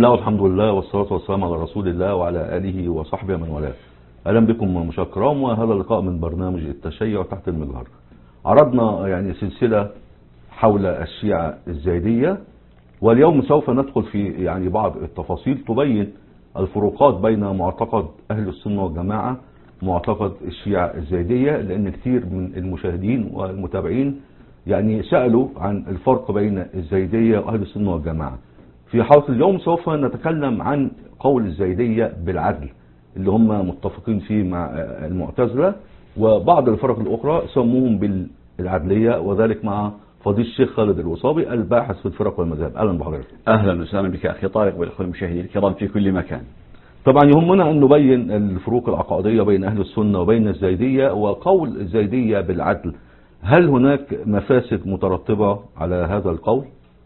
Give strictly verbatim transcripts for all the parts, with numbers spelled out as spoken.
الله والحمد لله والصلاة والسلام على رسول الله وعلى آله وصحبه من والاه. أهلا بكم مشاهدينا الكرام، وهذا اللقاء من برنامج التشيع تحت المجهر. عرضنا يعني سلسلة حول الشيعة الزيدية، واليوم سوف ندخل في يعني بعض التفاصيل تبين الفروقات بين معتقد أهل السنة والجماعة ومعتقد الشيعة الزيدية، لأن كثير من المشاهدين والمتابعين يعني سألوا عن الفرق بين الزيدية وأهل السنة والجماعة. في حلقة اليوم سوف نتكلم عن قول الزيدية بالعدل اللي هم متفقين فيه مع المعتزلة، وبعض الفرق الأخرى سموهم بالعدلية، وذلك مع فضيلة الشيخ خالد الوصابي الباحث في الفرق والمذاهب. أهلا بحضرتك. أهلا وسهلا بك أخي طارق والأخوة المشاهدين الكرام في كل مكان. طبعا يهمنا أن نبين الفروق العقائدية بين أهل السنة وبين الزيدية، وقول الزيدية بالعدل هل هناك مفاسد مترتبة على هذا القول؟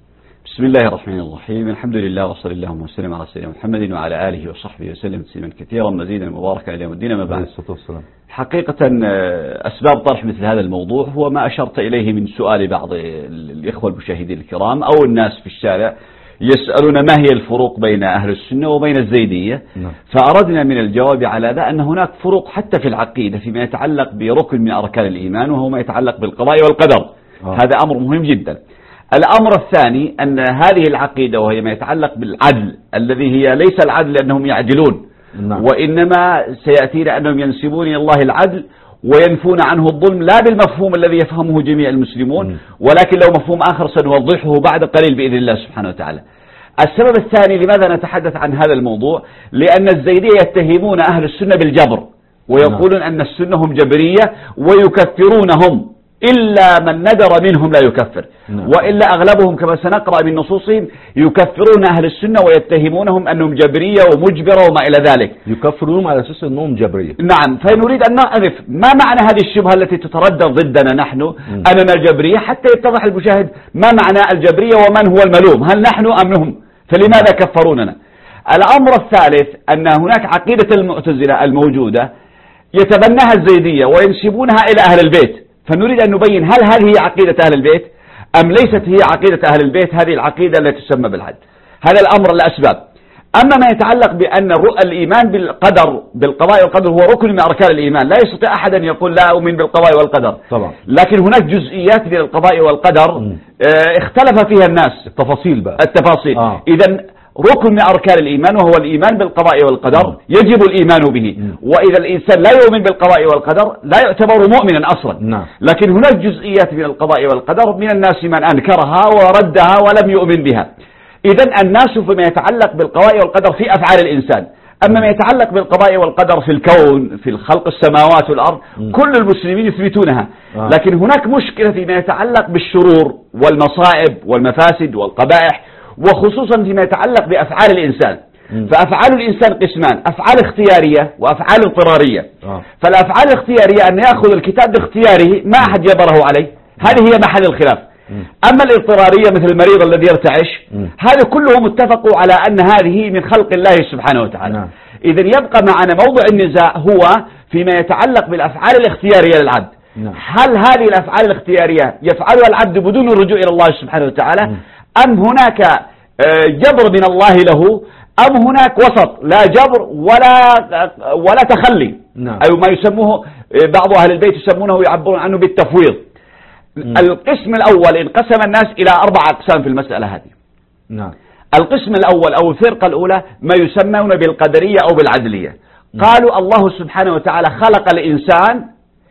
بسم الله الرحمن الرحيم، الحمد لله وصلى اللهم وسلم على سيدنا محمد وعلى آله وصحبه وسلم تسليما كثيرا مزيدا مباركا إلى يوم الدين. ما بعد، حقيقة أسباب طرح مثل هذا الموضوع هو ما أشرت إليه من سؤال بعض الإخوة المشاهدين الكرام أو الناس في الشارع يسألون ما هي الفروق بين أهل السنة وبين الزيدية. نعم. فأردنا من الجواب على ذا أن هناك فروق حتى في العقيدة فيما يتعلق بركن من أركان الإيمان، وهو ما يتعلق بالقضاء والقدر. آه. هذا أمر مهم جدا. الأمر الثاني أن هذه العقيدة وهي ما يتعلق بالعدل الذي هي ليس العدل أنهم يعدلون. نعم. وإنما سيأتينا أنهم ينسبون إلى الله العدل وينفون عنه الظلم، لا بالمفهوم الذي يفهمه جميع المسلمون، م. ولكن لو مفهوم آخر سنوضحه بعد قليل بإذن الله سبحانه وتعالى. السبب الثاني لماذا نتحدث عن هذا الموضوع، لأن الزيدية يتهمون أهل السنة بالجبر، ويقولون نعم. أن السنة هم جبرية ويكفرونهم إلا من ندر منهم لا يكفر. نعم. وإلا أغلبهم كما سنقرأ من نصوصهم يكفرون أهل السنة ويتهمونهم أنهم جبرية ومجبرة وما إلى ذلك، يكفرونهم على أساس أنهم جبرية. نعم. فنريد أن نعرف ما معنى هذه الشبهة التي تتردد ضدنا نحن م. أننا جبرية، حتى يتضح المشاهد ما معنى الجبرية ومن هو الملوم، هل نحن أم هم، فلماذا كفروننا. الأمر الثالث أن هناك عقيدة المعتزلة الموجودة يتبناها الزيدية وينسبونها إلى أهل البيت، فنريد أن نبين هل هذه هي عقيدة أهل البيت أم ليست هي عقيدة أهل البيت، هذه العقيدة التي تسمى بالعدل. هذا الأمر الأسباب. أما ما يتعلق بأن الإيمان بالقدر بالقضاء والقدر هو ركن من أركان الإيمان، لا يستطيع أحد أن يقول لا أؤمن بالقضاء والقدر طبعا. لكن هناك جزئيات من القضاء والقدر م. اختلف فيها الناس، التفاصيل بقى التفاصيل آه. إذن ركن من أركان الإيمان وهو الإيمان بالقضاء والقدر م. يجب الإيمان به، م. وإذا الإنسان لا يؤمن بالقضاء والقدر لا يعتبر مؤمنا أصلا. م. لكن هناك جزئيات من القضاء والقدر من الناس من أنكرها وردها ولم يؤمن بها. إذن الناس فيما يتعلق بالقضاء والقدر في أفعال الإنسان، أما ما يتعلق بالقضاء والقدر في الكون في الخلق السماوات والأرض م. كل المسلمين يثبتونها. آه. لكن هناك مشكلة فيما يتعلق بالشرور والمصائب والمفاسد والقبائح، وخصوصا فيما يتعلق بأفعال الإنسان. م. فأفعال الإنسان قسمان، أفعال اختيارية وأفعال اضطرارية. آه. فالأفعال الاختيارية أن يأخذ الكتاب باختياره ما أحد جبره عليه، هذه هي محل الخلاف. م. أما الاضطرارية مثل المريض الذي يرتعش، هذا كلهم اتفقوا على أن هذه من خلق الله سبحانه وتعالى. نعم. إذن يبقى معنا موضوع النزاع هو فيما يتعلق بالأفعال الاختيارية للعبد. نعم. هل هذه الأفعال الاختيارية يفعلها العبد بدون الرجوع إلى الله سبحانه وتعالى، م. أم هناك جبر من الله له، أم هناك وسط لا جبر ولا ولا تخلي. نعم. أو ما يسموه بعض أهل البيت يسمونه يعبرون عنه بالتفويض. م. القسم الأول انقسم الناس إلى أربع أقسام في المسألة هذه. نعم. القسم الأول أو الفرقة الأولى ما يسمون بالقدرية أو بالعدلية. م. قالوا الله سبحانه وتعالى خلق الإنسان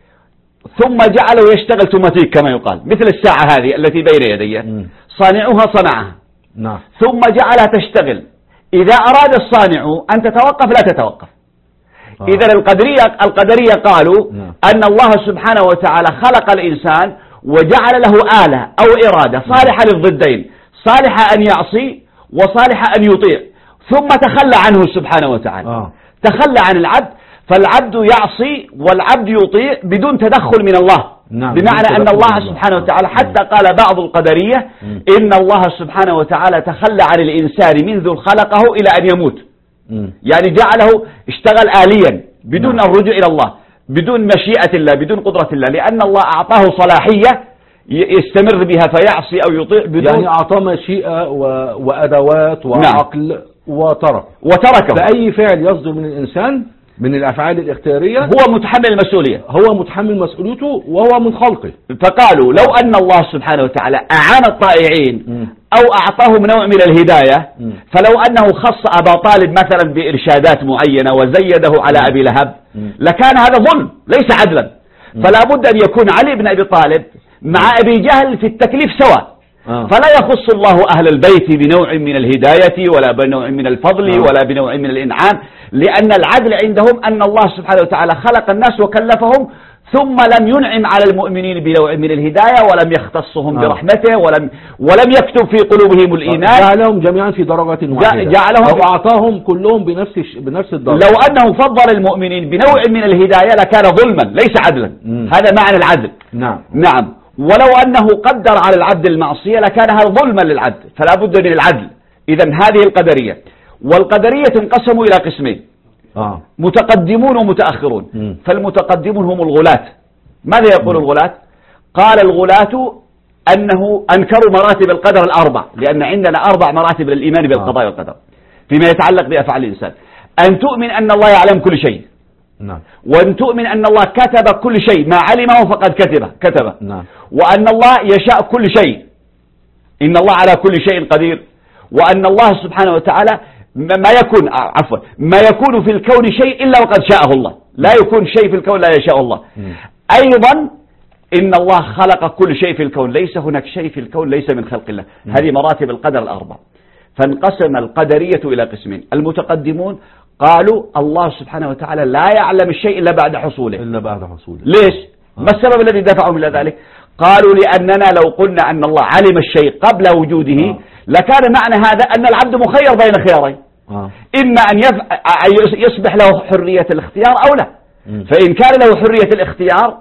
ثم جعله يشتغل توماتيك كما يقال، مثل الساعة هذه التي بين يدي، صانعها صنعها. نعم. ثم جعلها تشتغل، إذا أراد الصانع أن تتوقف لا تتوقف. آه. إذا القدرية القدرية قالوا نعم. أن الله سبحانه وتعالى خلق الإنسان وجعل له آلة أو إرادة صالحة للضدين، صالحة أن يعصي وصالحة أن يطيع، ثم تخلى عنه سبحانه وتعالى. آه. تخلى عن العبد، فالعبد يعصي والعبد يطيع بدون تدخل من الله. نعم. بمعنى أن الله سبحانه وتعالى حتى قال بعض القدرية م. إن الله سبحانه وتعالى تخلى عن الإنسان منذ خلقه إلى أن يموت. م. يعني جعله اشتغل آليا بدون نعم. الرجوع إلى الله، بدون مشيئة الله، بدون قدرة الله، لأن الله أعطاه صلاحية يستمر بها فيعصي أو يطيع بدون، يعني أعطاه مشيئة و... وأدوات وعقل. نعم. وترك وتركه. فأي فعل يصدر من الإنسان من الأفعال الاختيارية هو متحمل المسؤولية، هو متحمل مسؤوليته وهو من خلقه. فقالوا لو أن الله سبحانه وتعالى أعان الطائعين م. أو أعطاهم نوع من الهداية، م. فلو أنه خص أبا طالب مثلا بإرشادات معينة وزيده على أبي لهب م. لكان هذا ظلم ليس عدلا. م. فلا بد أن يكون علي بن أبي طالب مع أبي جهل في التكليف سواء. آه. فلا يخص الله أهل البيت بنوع من الهداية ولا بنوع من الفضل آه. ولا بنوع من الإنعام، لأن العدل عندهم أن الله سبحانه وتعالى خلق الناس وكلفهم ثم لم ينعم على المؤمنين بنوع من الهداية ولم يختصهم آه. برحمته ولم ولم يكتب في قلوبهم الإيمان، جعلهم جميعا في درجة واحدة، جعلهم أو أعطاهم كلهم بنفس بنفس الدرجة. لو أنه فضل المؤمنين بنوع من الهداية لكان ظلما ليس عدلا. م. هذا معنى العدل. نعم نعم. ولو أنه قدر على العبد المعصية لكان هذا ظلما للعبد، فلا بد من العدل. إذن هذه القدرية. والقدرية انقسموا إلى قسمين آه. متقدمون ومتأخرون. م. فالمتقدمون هم الغلاة. ماذا يقول م. الغلاة؟ قال الغلاة أنه أنكروا مراتب القدر الأربع، لأن عندنا أربع مراتب للإيمان بالقضاء والقدر فيما يتعلق بأفعال الإنسان. أن تؤمن أن الله يعلم كل شيء، نعم. وأن تؤمن أن الله كتب كل شيء، ما علمه فقد كتبه كتبه نعم. وأن الله يشاء كل شيء، إن الله على كل شيء قدير، وأن الله سبحانه وتعالى ما يكون عفوا ما يكون في الكون شيء إلا وقد شاءه الله، لا يكون شيء في الكون لا يشاء الله. م. أيضا إن الله خلق كل شيء في الكون، ليس هناك شيء في الكون ليس من خلق الله. م. هذه مراتب القدر الأربع. فانقسم القدرية إلى قسمين. المتقدمون قالوا الله سبحانه وتعالى لا يعلم الشيء إلا بعد حصوله. إلا بعد حصوله. ليش؟ آه. ما السبب الذي دفعهم إلى ذلك؟ قالوا لأننا لو قلنا أن الله علم الشيء قبل وجوده آه. لكان معنى هذا أن العبد مخير بين خيارين، آه. إما أن يصبح له حرية الاختيار أو لا. م. فإن كان له حرية الاختيار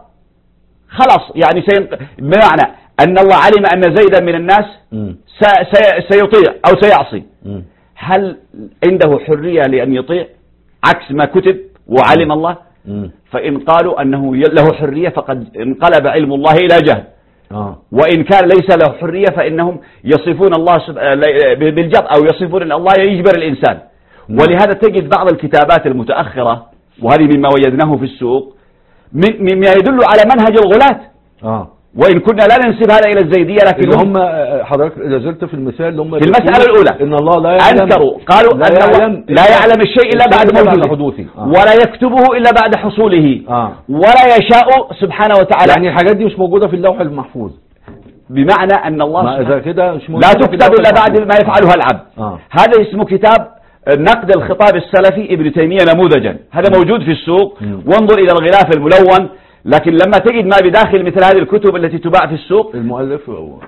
خلاص يعني سينق... بمعنى أن الله علم أن زيدا من الناس س... سي... سيطيع أو سيعصي. م. هل عنده حرية لأن يطيع عكس ما كتب وعلم م. الله؟ م. فإن قالوا أنه له حرية فقد انقلب علم الله إلى جهل. آه. وإن كان ليس له حرية فإنهم يصفون الله بالجبر أو يصفون أن الله يجبر الإنسان. م. ولهذا تجد بعض الكتابات المتأخرة، وهذه مما وجدناه في السوق، مما يدل على منهج الغلاة. آه. وإن كنا لا ننسب هذا إلى الزيدية، لكن اللي هم حضرتك إذا زلت في المثال اللي هم في المسألة الأولى إن الله لا يعلم، أنكروا قالوا لا أن يعلم الله لا يعلم الشيء إلا بعد حدوثه آه. ولا يكتبه إلا بعد حصوله آه. ولا يشاء سبحانه وتعالى. يعني الحاجات دي مش موجودة في اللوح المحفوظ، بمعنى أن الله إذا كده مش لا تكتب إلا بعد ما يفعلها العبد. آه. هذا اسمه كتاب نقد الخطاب السلفي ابن تيمية نموذجا، هذا م. موجود في السوق. م. وانظر إلى الغلاف الملون. لكن لما تجد ما بداخل مثل هذه الكتب التي تباع في السوق، المؤلف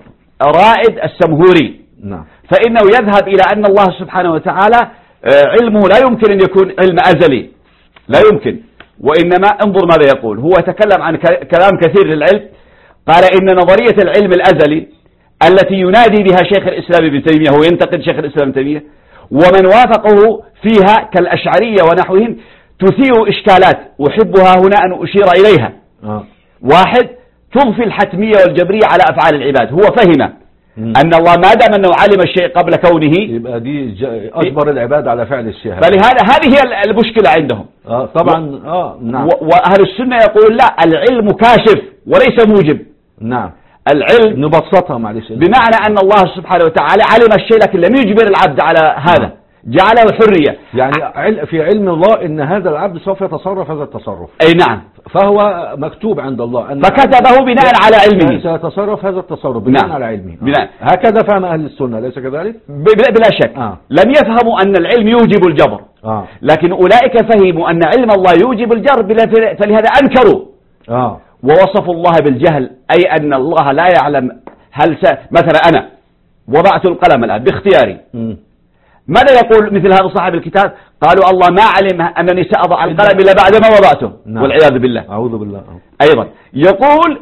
رائد السمهوري، نعم. فإنه يذهب إلى أن الله سبحانه وتعالى علمه لا يمكن أن يكون علم أزلي، لا يمكن. وإنما انظر ماذا يقول، هو يتكلم عن كلام كثير للعلم. قال إن نظرية العلم الأزلي التي ينادي بها شيخ الإسلام ابن تيمية، هو ينتقد شيخ الإسلام ابن تيمية ومن وافقه فيها كالأشعرية ونحوهم، تثير إشكالات أحبها هنا أن أشير إليها. آه. واحد، تضفي الحتمية والجبرية على أفعال العباد. هو فهم مم. أن الله ما دام أنه علم الشيء قبل كونه يبقى دي أجبر العباد على فعل الشيء. فلهذا هذه هي المشكلة عندهم. آه طبعا. و... آه نعم. وأهل السنة يقول لا، العلم كاشف وليس موجب. نعم. العلم نبسطها معلش، بمعنى أن الله سبحانه وتعالى علم الشيء لكن لم يجبر العبد على هذا. آه. جعله حرية. يعني في علم الله ان هذا العبد سوف يتصرف هذا التصرف. اي نعم. فهو مكتوب عند الله ان فكتبه بناء على علمه، سيتصرف هذا التصرف بناء نعم. على علمه. بناء. آه. هكذا فهم اهل السنة، ليس كذلك؟ بلا شك. آه. لم يفهموا ان العلم يوجب الجبر. آه. لكن اولئك فهموا ان علم الله يوجب الجبر، فلهذا انكروا. آه. ووصفوا الله بالجهل، اي ان الله لا يعلم. هل س... مثلا انا وضعت القلم الان باختياري، م. ماذا يقول مثل هذا صاحب الكتاب؟ قالوا الله ما علم أنني سأضع القلم إلا بعد ما وضعته. نعم. والعياذ بالله. أعوذ بالله. أيضا يقول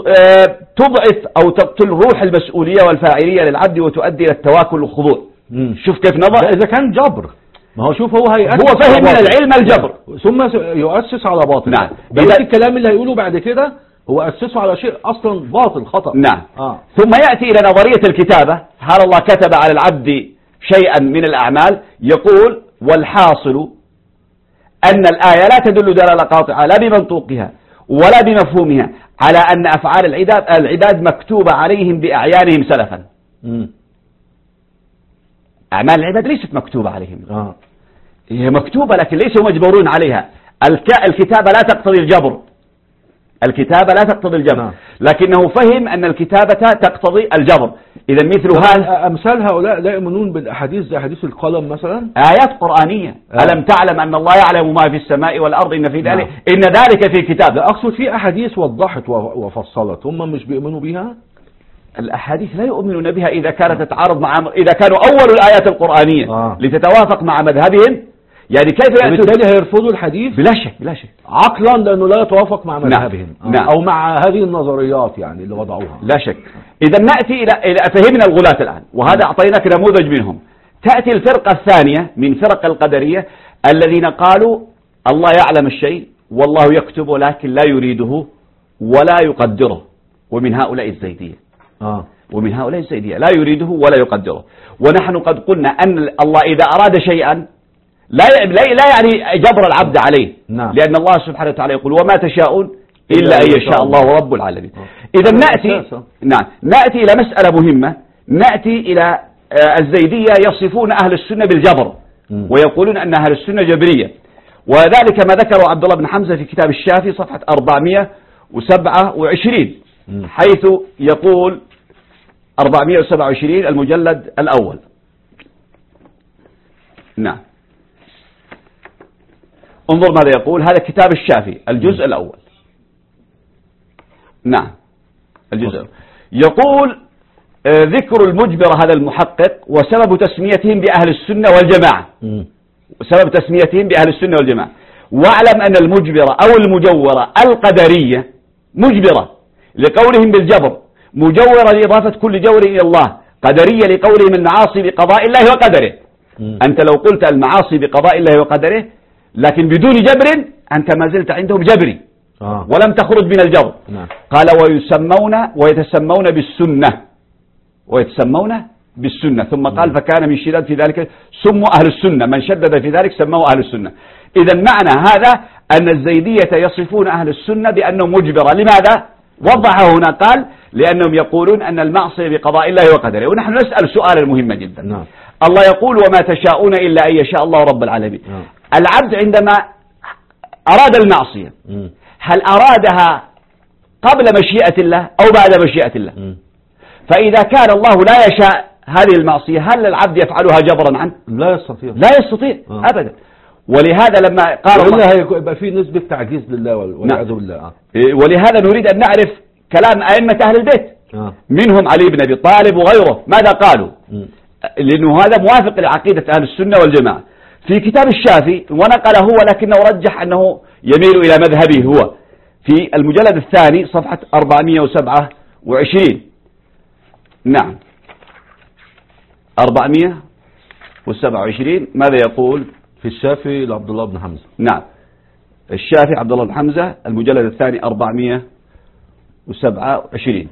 تضعف أو تقتل روح المسؤولية والفاعلية للعبد وتؤدي إلى التواكل والخضوع. شوف كيف نظر. إذا كان جبر، ما هو شوف هو هيأسس، هو فهم من العلم الجبر ثم يؤسس على باطل. نعم. إذا الكلام اللي هيقوله بعد كده هو أسسه على شيء أصلا باطل خطأ. نعم. آه. ثم يأتي إلى نظرية الكتابة. هل الله كتب على العبد شيئا من الأعمال يقول: والحاصل أن الآية لا تدل دلالة قاطعة لا بمنطوقها ولا بمفهومها على أن أفعال العباد, العباد مكتوبة عليهم بأعيانهم سلفا. م. أعمال العباد ليست مكتوبة عليهم. آه. هي مكتوبة لكن ليسوا مجبورون عليها. الكتابة لا تقتضي الجبر، الكتابة لا تقتضي الجبر، لكنه فهم أن الكتابة تقتضي الجبر. إذا مثل هذا أمثال هؤلاء لا يؤمنون بالأحاديث زي حديث القلم مثلا، آيات قرآنية. آه. ألم تعلم أن الله يعلم ما في السماء والأرض إن في ذلك نعم. إن ذلك في كتاب. لا أقصد في أحاديث وضحت وفصلت، هم مش بيؤمنوا بها. الأحاديث لا يؤمنون بها إذا كانت تتعارض مع إذا كانوا أول الآيات القرآنية آه. لتتوافق مع مذهبهم. يعني كيف بالتالي هيرفضوا الحديث بلا شك بلا شك عقلا لأنه لا يتوافق مع مذهبهم نعم. نعم. أو مع هذه النظريات يعني اللي وضعوها. لا شك. إذا نأتي إلى إلى فهمنا الغلاة الآن، وهذا أعطيناك نموذج منهم. تأتي الفرقة الثانية من فرق القدرية الذين قالوا الله يعلم الشيء والله يكتب ولكن لا يريده ولا يقدره، ومن هؤلاء الزيدية. آه. ومن هؤلاء الزيدية لا يريده ولا يقدره. ونحن قد قلنا أن الله إذا أراد شيئا لا لا يعني جبر العبد عليه. نعم. لأن الله سبحانه وتعالى يقول: وما تشاءون إلا أن يشاء الله رب العالمين. إذا نأتي نعم نأتي إلى مسألة مهمة. نأتي إلى الزيدية يصفون أهل السنة بالجبر م. ويقولون أن أهل السنة جبرية، وذلك ما ذكره عبد الله بن حمزة في كتاب الشافي صفحة أربعمائة وسبعة وعشرين م. حيث يقول أربعمائة وسبعة وعشرين المجلد الأول. نعم انظر ماذا يقول. هذا كتاب الشافي الجزء الأول. نعم الجزء الأول. يقول آه ذكر المجبر هذا المحقق وسبب تسميتهم بأهل السنة والجماعة. م. وسبب تسميتهم بأهل السنة والجماعة. واعلم أن المجبرة أو المجورة القدرية مجبرة لقولهم بالجبر، مجورة لإضافة كل جور إلى الله، قدرية لقولهم المعاصي بقضاء الله وقدره. م. أنت لو قلت المعاصي بقضاء الله وقدره لكن بدون جبر أنت ما زلت عندهم جبري آه. ولم تخرج من الجبر. نعم. قال: ويسمون ويتسمون بالسنة ويتسمون بالسنة. ثم قال: فكان من شداد في ذلك سموا أهل السنة، من شدد في ذلك سموا أهل السنة. إذا معنى هذا أن الزيدية يصفون أهل السنة بأنهم مجبرة. لماذا؟ وضح هنا قال: لأنهم يقولون أن المعصية بقضاء الله وقدره. ونحن نسأل سؤالا مهما جدا. نعم. الله يقول: وما تشاءون إلا أن يشاء الله رب العالمين. نعم. العبد عندما أراد المعصية م. هل أرادها قبل مشيئة الله أو بعد مشيئة الله؟ م. فإذا كان الله لا يشاء هذه المعصية هل العبد يفعلها جبرا عنه؟ لا يستطيع لا يستطيع آه. أبدا. ولهذا لما قال الله يبقى في نسبة تعجيز لله والعياذ بالله آه. ولهذا نريد أن نعرف كلام أئمة أهل البيت آه. منهم علي بن أبي طالب وغيره ماذا قالوا م. لأنه هذا موافق لعقيدة أهل السنة والجماعة. في كتاب الشافي ونقل هو لكنه رجح أنه يميل إلى مذهبه هو في المجلد الثاني صفحة أربعمائة وسبعة وعشرين. نعم أربعمائة وسبعة وعشرين ماذا يقول في الشافي لعبد الله بن حمزة؟ نعم الشافي عبد الله بن حمزة المجلد الثاني أربعمائة وسبعة وعشرين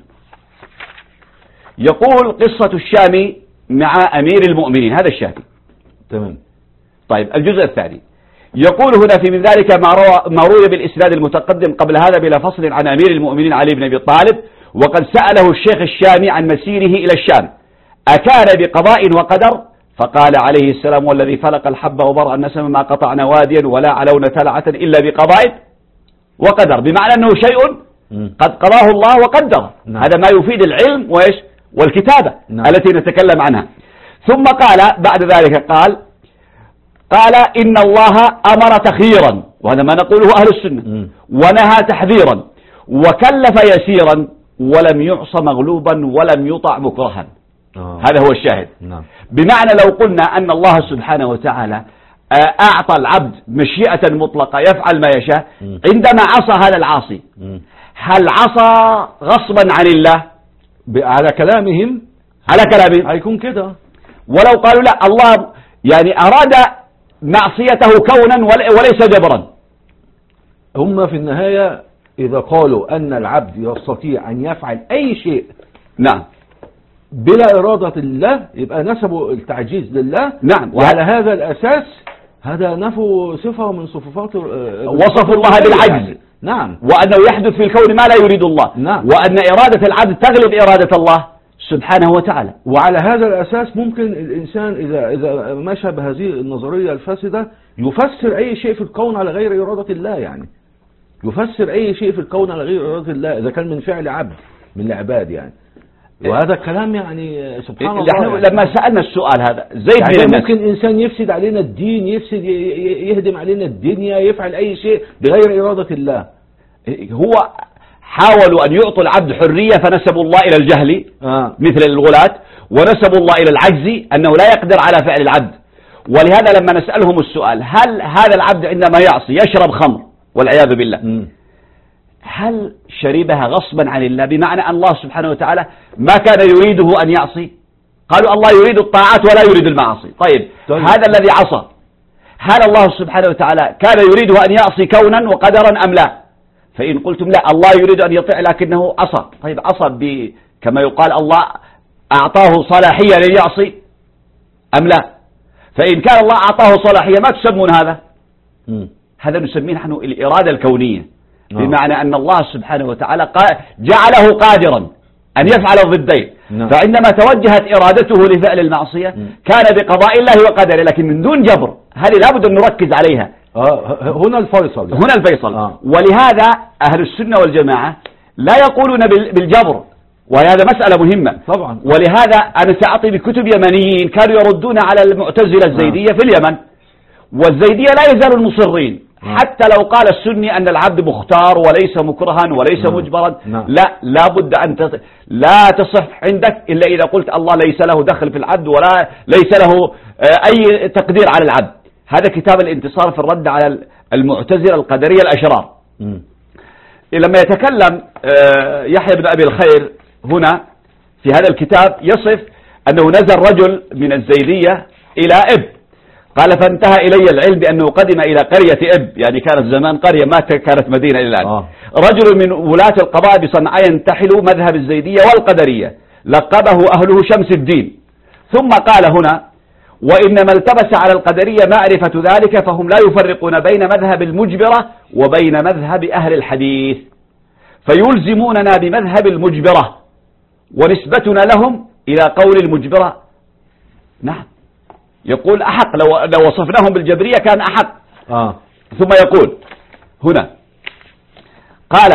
يقول: قصة الشامي مع أمير المؤمنين. هذا الشافي تمام. طيب الجزء الثاني يقول هنا في من ذلك ما روى, ما روي بالإسناد المتقدم قبل هذا بلا فصل عن أمير المؤمنين علي بن أبي طالب، وقد سأله الشيخ الشامي عن مسيره إلى الشام أكان بقضاء وقدر؟ فقال عليه السلام: والذي فلق الحب وبرأ النسم ما قطعنا واديا ولا علونا تلعة إلا بقضاء وقدر، بمعنى أنه شيء قد قضاه الله وقدر. نعم. هذا ما يفيد العلم وإيش والكتابة. نعم. التي نتكلم عنها. ثم قال بعد ذلك قال قال إن الله أمر تخييرا، وهذا ما نقوله أهل السنة، م. ونهى تحذيرا، وكلف يسيرا، ولم يعص مغلوبا ولم يطع مكرها. آه. هذا هو الشاهد. نعم. بمعنى لو قلنا أن الله سبحانه وتعالى أعطى العبد مشيئة مطلقة يفعل ما يشاء، م. عندما عصى هذا العاصي م. هل عصى غصبا عن الله؟ على كلامهم على كلامهم هيكون كده. ولو قالوا لا الله يعني أراد معصيته كونا وليس جبرا، هم في النهاية إذا قالوا أن العبد يستطيع أن يفعل أي شيء نعم بلا إرادة الله يبقى نسبوا التعجيز لله. نعم. وعلى هذا الأساس هذا نفوا صفة من صفات وصفوا الله بالعجز يعني. نعم. وأنه يحدث في الكون ما لا يريد الله. نعم. وأن إرادة العبد تغلب إرادة الله سبحانه وتعالى. وعلى هذا الأساس ممكن الإنسان إذا إذا مشى بهذه النظرية الفاسدة يفسر أي شيء في الكون على غير إرادة الله، يعني يفسر أي شيء في الكون على غير إرادة الله إذا كان من فعل عبد من العباد يعني. وهذا الكلام يعني سبحان الله يعني. لما سألنا السؤال هذا زيد يعني بن ممكن إنسان يفسد علينا الدين، يفسد يهدم علينا الدنيا، يفعل أي شيء بغير إرادة الله. هو حاولوا أن يعطوا العبد حرية فنسبوا الله إلى الجهل آه. مثل الغلاة، ونسبوا الله إلى العجز أنه لا يقدر على فعل العبد. ولهذا لما نسألهم السؤال هل هذا العبد عندما يعصي يشرب خمر والعياذ بالله م. هل شربها غصبا عن الله، بمعنى أن الله سبحانه وتعالى ما كان يريده أن يعصي؟ قالوا الله يريد الطاعات ولا يريد المعاصي. طيب, طيب. هذا الذي عصى هل الله سبحانه وتعالى كان يريده أن يعصي كونا وقدرا أم لا؟ فإن قلتم لا الله يريد أن يطيع لكنه عصى. طيب عصى كما يقال الله أعطاه صلاحية ليعصي أم لا؟ فإن كان الله أعطاه صلاحية ما تسمون هذا؟ م. هذا نسميه نحن الإرادة الكونية، بمعنى أن الله سبحانه وتعالى جعله قادرا أن يفعل الضدين. فعندما توجهت إرادته لفعل المعصية كان بقضاء الله وقدره، لكن من دون جبر. هذه لابد أن نركز عليها. آه هنا الفيصل يعني. هنا الفيصل. آه. ولهذا أهل السنة والجماعة لا يقولون بالجبر، وهذا مسألة مهمة طبعا. ولهذا أنا سأعطي بكتب يمنيين كانوا يردون على المعتزلة الزيدية آه. في اليمن، والزيدية لا يزالوا المصرين حتى لو قال السني أن العبد مختار وليس مكرها وليس نعم. مجبرا نعم. لا لابد أن تصح لا تصح عندك إلا إذا قلت الله ليس له دخل في العبد ولا ليس له أي تقدير على العبد. هذا كتاب الانتصار في الرد على المعتزلة القدرية الأشرار. م. لما يتكلم يحيى بن أبي الخير هنا في هذا الكتاب يصف أنه نزل رجل من الزيدية إلى إب، قال فانتهى إلي العلم بأنه قدم إلى قرية إب، يعني كانت زمان قرية ما كانت مدينة إلى الآن. آه. رجل من ولاة القضاء بصنعاء ينتحل مذهب الزيدية والقدرية لقبه أهله شمس الدين. ثم قال هنا وإنما التبس على القدرية معرفة ذلك فهم لا يفرقون بين مذهب المجبرة وبين مذهب أهل الحديث، فيلزموننا بمذهب المجبرة ونسبتنا لهم إلى قول المجبرة. نعم يقول أحق، لو, لو وصفناهم بالجبرية كان أحق. آه. ثم يقول هنا قال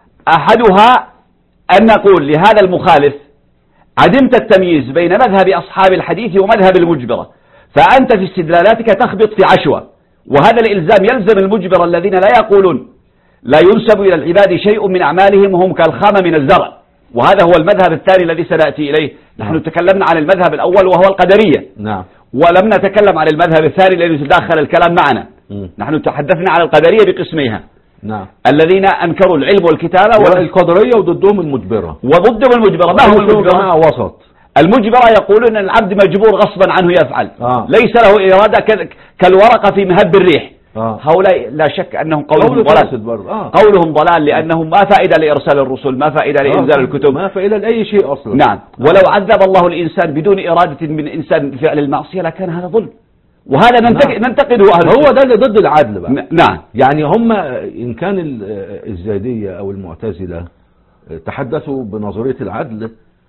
أحدها أن نقول لهذا المخالف عدمت التمييز بين مذهب أصحاب الحديث ومذهب المجبرة، فأنت في استدلالاتك تخبط في عشوة، وهذا الإلزام يلزم المجبرة الذين لا يقولون لا ينسب إلى العباد شيء من أعمالهم وهم كالخامة من الزرع. وهذا هو المذهب الثاني الذي سنأتي إليه. نحن نعم. تكلمنا عن المذهب الأول وهو القدرية. نعم. ولم نتكلم عن المذهب الثاني الذي يتداخل الكلام معنا. م. نحن تحدثنا عن القدرية بقسميها. نعم. الذين أنكروا العلم والكتابة والقدرية وضدهم المجبرة. وضدهم المجبرة ما هو المجبرة؟ وسط. المجبرة يقولون أن العبد مجبور غصبا عنه يفعل. آه. ليس له إرادة كالورقة في مهب الريح. آه. هؤلاء لا شك أنهم قولهم ضلال. آه. قولهم ضلال لأنهم ما فائدة لإرسال الرسل، ما فائدة لإنزال آه. الكتب، ما فائدة لأي شيء أصلا. نعم. ولو عذب الله الإنسان بدون إرادة من إنسان فعل المعصية لكان هذا ظلم، وهذا ننتقد نعم. ننتقده أهل هو ده اللي ضد العدل بقى. نعم. يعني هم إن كان الزيدية أو المعتزلة تحدثوا بنظرية العدل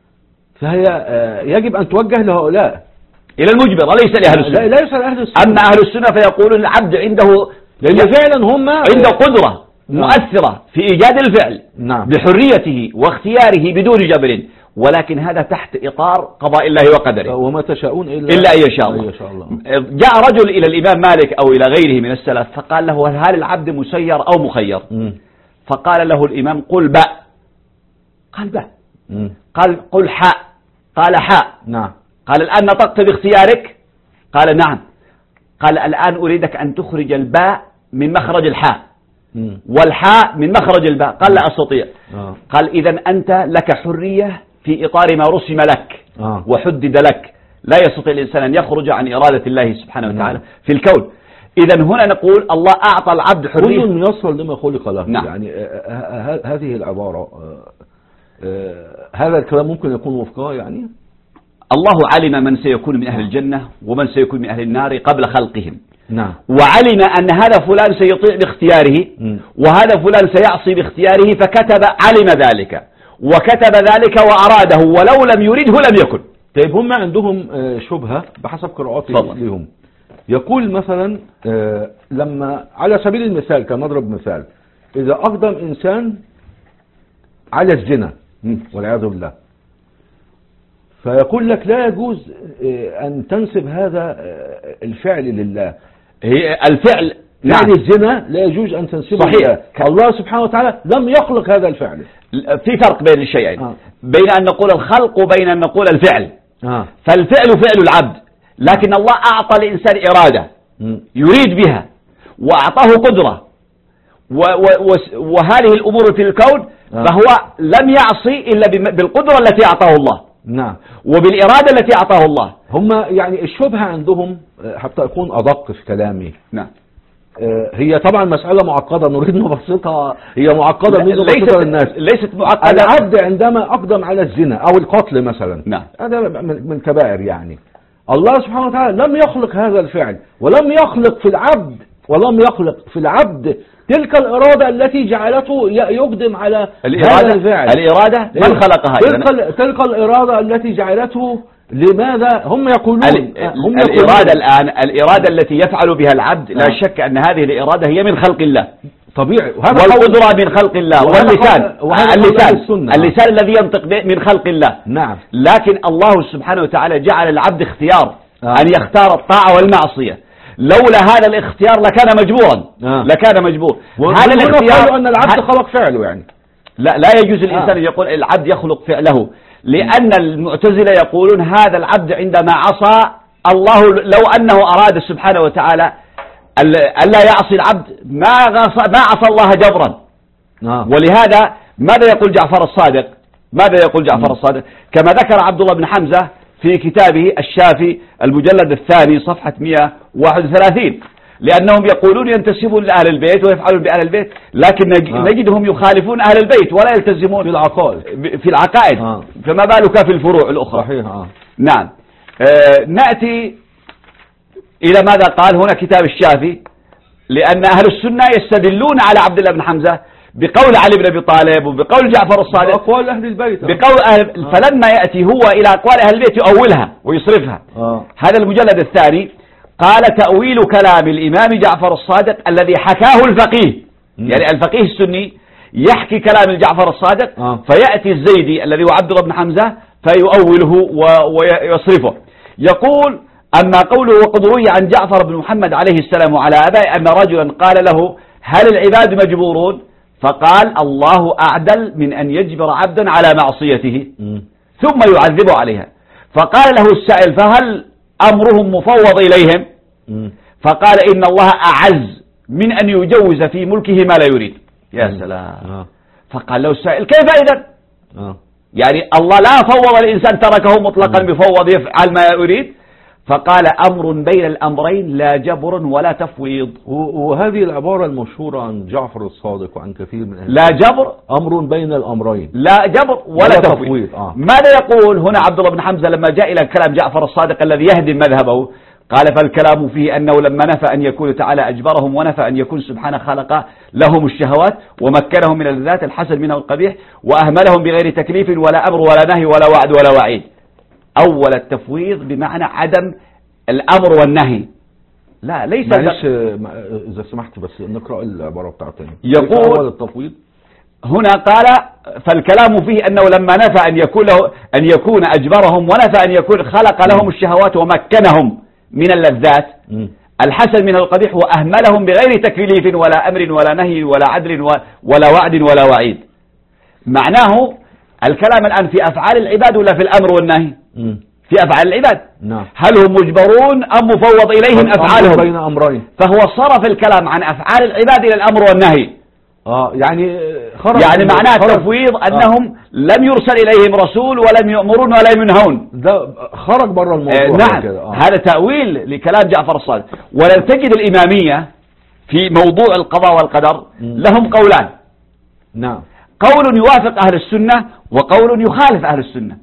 فهي يجب أن توجه لهؤلاء إلى المجبر وليس لأهل السنة. لا ليس لأهل السنة. أما أهل السنة فيقولون العبد عنده لأن فعلا هم عنده قدرة مؤثرة في إيجاد الفعل نعم. بحريته واختياره بدون جبر، ولكن هذا تحت إطار قضاء الله وقدره، وما تشاءون إلا, إلا أن يشاء الله. جاء رجل إلى الإمام مالك أو إلى غيره من السلف فقال له هل العبد مسير أو مخير؟ م. فقال له الإمام قل باء. قال باء. م. قال قل حاء. قال حاء. نعم. قال الآن نطقت باختيارك؟ قال نعم. قال الآن أريدك أن تخرج الباء من مخرج الحاء م. والحاء من مخرج الباء. قال لا أستطيع. آه. قال إذن أنت لك حرية في إطار ما رسم لك آه. وحدد لك، لا يستطيع الإنسان أن يخرج عن إرادة الله سبحانه وتعالى نعم. في الكون. إذن هنا نقول الله أعطى العبد حرية. كل ميسر لما خلق له. نعم. يعني هذه العبارة هذا الكلام ممكن يكون وفقها يعني الله علم من سيكون من أهل الجنة ومن سيكون من أهل النار قبل خلقهم. نعم. وعلم أن هذا فلان سيطيع باختياره وهذا فلان سيعصي باختياره، فكتب علم ذلك وكتب ذلك وأراده، ولو لم يرده لم يكن. طيب هم عندهم شبهة بحسب قراءاتي لهم، يقول مثلا لما على سبيل المثال كنضرب مثال، إذا أقدم إنسان على الزنا والعياذ بالله، فيقول لك لا يجوز أن تنسب هذا الفعل لله. هي الفعل فعل نعم. الزنا لا يجوز أن تنسبه لله. الله سبحانه وتعالى لم يخلق هذا الفعل. في فرق بين الشيئين، آه. بين أن نقول الخلق وبين أن نقول الفعل. آه. فالفعل فعل العبد، لكن الله أعطى الإنسان إرادة م. يريد بها وأعطاه قدرة و و وهذه الأمور في الكون، آه. فهو لم يعصي إلا بالقدرة التي أعطاه الله. نعم. وبالإرادة التي أعطاه الله. هم يعني الشبهة عندهم حتى أكون أدق في كلامي. نعم. هي طبعا مسألة معقدة نريد نبسطها، هي معقدة نريد نبسطها للناس. ليست معقدة. العبد عندما أقدم على الزنا أو القتل مثلا، نعم. هذا من الكبائر يعني. الله سبحانه وتعالى لم يخلق هذا الفعل، ولم يخلق في العبد ولم يخلق في العبد تلك الإرادة التي جعلته يقدم على هذا الفعل. الإرادة من خلقها؟ تلك, تلك الإرادة التي جعلته، لماذا هم يقولون هم الإرادة الآن الإرادة التي يفعل بها العبد لا شك أن هذه الإرادة هي من خلق الله طبيعي، والقدرة من خلق الله، واللسان اللسان اللسان الذي ينطق من خلق الله. نعم. لكن الله سبحانه وتعالى جعل العبد اختيار آه. أن يختار الطاعة والمعصية. لولا هذا الاختيار لكان مجبورا آه. لكان مجبور. هذا الاختيار أن العبد خلق فعله يعني. لا لا يجوز الإنسان أن آه. يقول العبد يخلق فعله، لأن المعتزلة يقولون هذا العبد عندما عصى الله، لو أنه أراد سبحانه وتعالى ألا يعصي العبد ما ما عصى الله جبرا. آه. ولهذا ماذا يقول جعفر الصادق؟ ماذا يقول جعفر م. الصادق؟ كما ذكر عبد الله بن حمزة في كتابه الشافي المجلد الثاني صفحة مئة وواحد وثلاثين، لأنهم يقولون ينتسبون لأهل البيت ويفعلون بأهل البيت، لكن آه. نجدهم يخالفون أهل البيت ولا يلتزمون في العقائد في العقائد آه. فما بالك في الفروع الأخرى. صحيح. آه. نعم. آه نأتي إلى ماذا قال هنا كتاب الشافي، لأن أهل السنة يستدلون على عبد الله بن حمزة بقول علي بن أبي طالب وبقول جعفر الصادق بأقوال أهل البيت. بقول أهل آه. فلما يأتي هو إلى أقوال أهل البيت يؤولها ويصرفها. آه. هذا المجلد الثاني قال تأويل كلام الإمام جعفر الصادق الذي حكاه الفقيه، م. يعني الفقيه السني يحكي كلام جعفر الصادق آه. فيأتي الزيدي الذي هو عبد الله بن حمزة فيؤوله ويصرفه. يقول أما قوله وقد روي عن جعفر بن محمد عليه السلام على أبائه أن رجلا قال له هل العباد مجبورون؟ فقال الله أعدل من أن يجبر عبدا على معصيته م. ثم يعذب عليها. فقال له السائل فهل أمرهم مفوض إليهم؟ م. فقال إن الله أعز من أن يجوز في ملكه ما لا يريد. يا م. سلام. آه. فقال له السائل كيف إذن؟ آه. يعني الله لا فوض الإنسان تركه مطلقا بفوض يفعل ما يريد. فقال أمر بين الأمرين لا جبر ولا تفويض. وهذه العبارة المشهورة عن جعفر الصادق وعن كثير من أهل لا جبر أمر بين الأمرين لا جبر ولا, ولا تفويض, تفويض. آه. ماذا يقول هنا عبد الله بن حمزة لما جاء إلى كلام جعفر الصادق الذي يهدم مذهبه؟ قال فالكلام فيه أنه لما نفى أن يكون تعالى أجبرهم ونفى أن يكون سبحانه خلق لهم الشهوات ومكنهم من اللذات الحسن منه القبيح وأهملهم بغير تكليف ولا أمر ولا نهي ولا وعد ولا وعيد. أول التفويض بمعنى عدم الأمر والنهي. لا ليس معلش إذا سمحت بس نقرأ العبارة بتاعتنا. يقول أول التفويض هنا قال فالكلام فيه أنه لما نفى أن يكون له أن يكون أجبرهم ونفى أن يكون خلق لهم الشهوات ومكنهم من اللذات م. الحسن من القبيح وأهملهم بغير تكليف ولا أمر ولا نهي ولا عدل ولا وعد ولا وعيد. معناه الكلام الآن في أفعال العباد ولا في الأمر والنهي؟ م. في أفعال العباد. نعم. هل هم مجبرون أم مفوض إليهم أفعالهم؟ بين أمرين. فهو صرف الكلام عن أفعال العباد إلى الأمر والنهي. آه يعني خرج يعني معناه التفويض أنهم آه. لم يرسل إليهم رسول ولم يأمرون ولا ينهون. ده خرج بره الموضوع. آه نعم. آه. هذا تأويل لكلام جعفر الصادق. ولن تجد الإمامية في موضوع القضاء والقدر م. لهم قولان. نعم. قول يوافق أهل السنة وقول يخالف أهل السنة.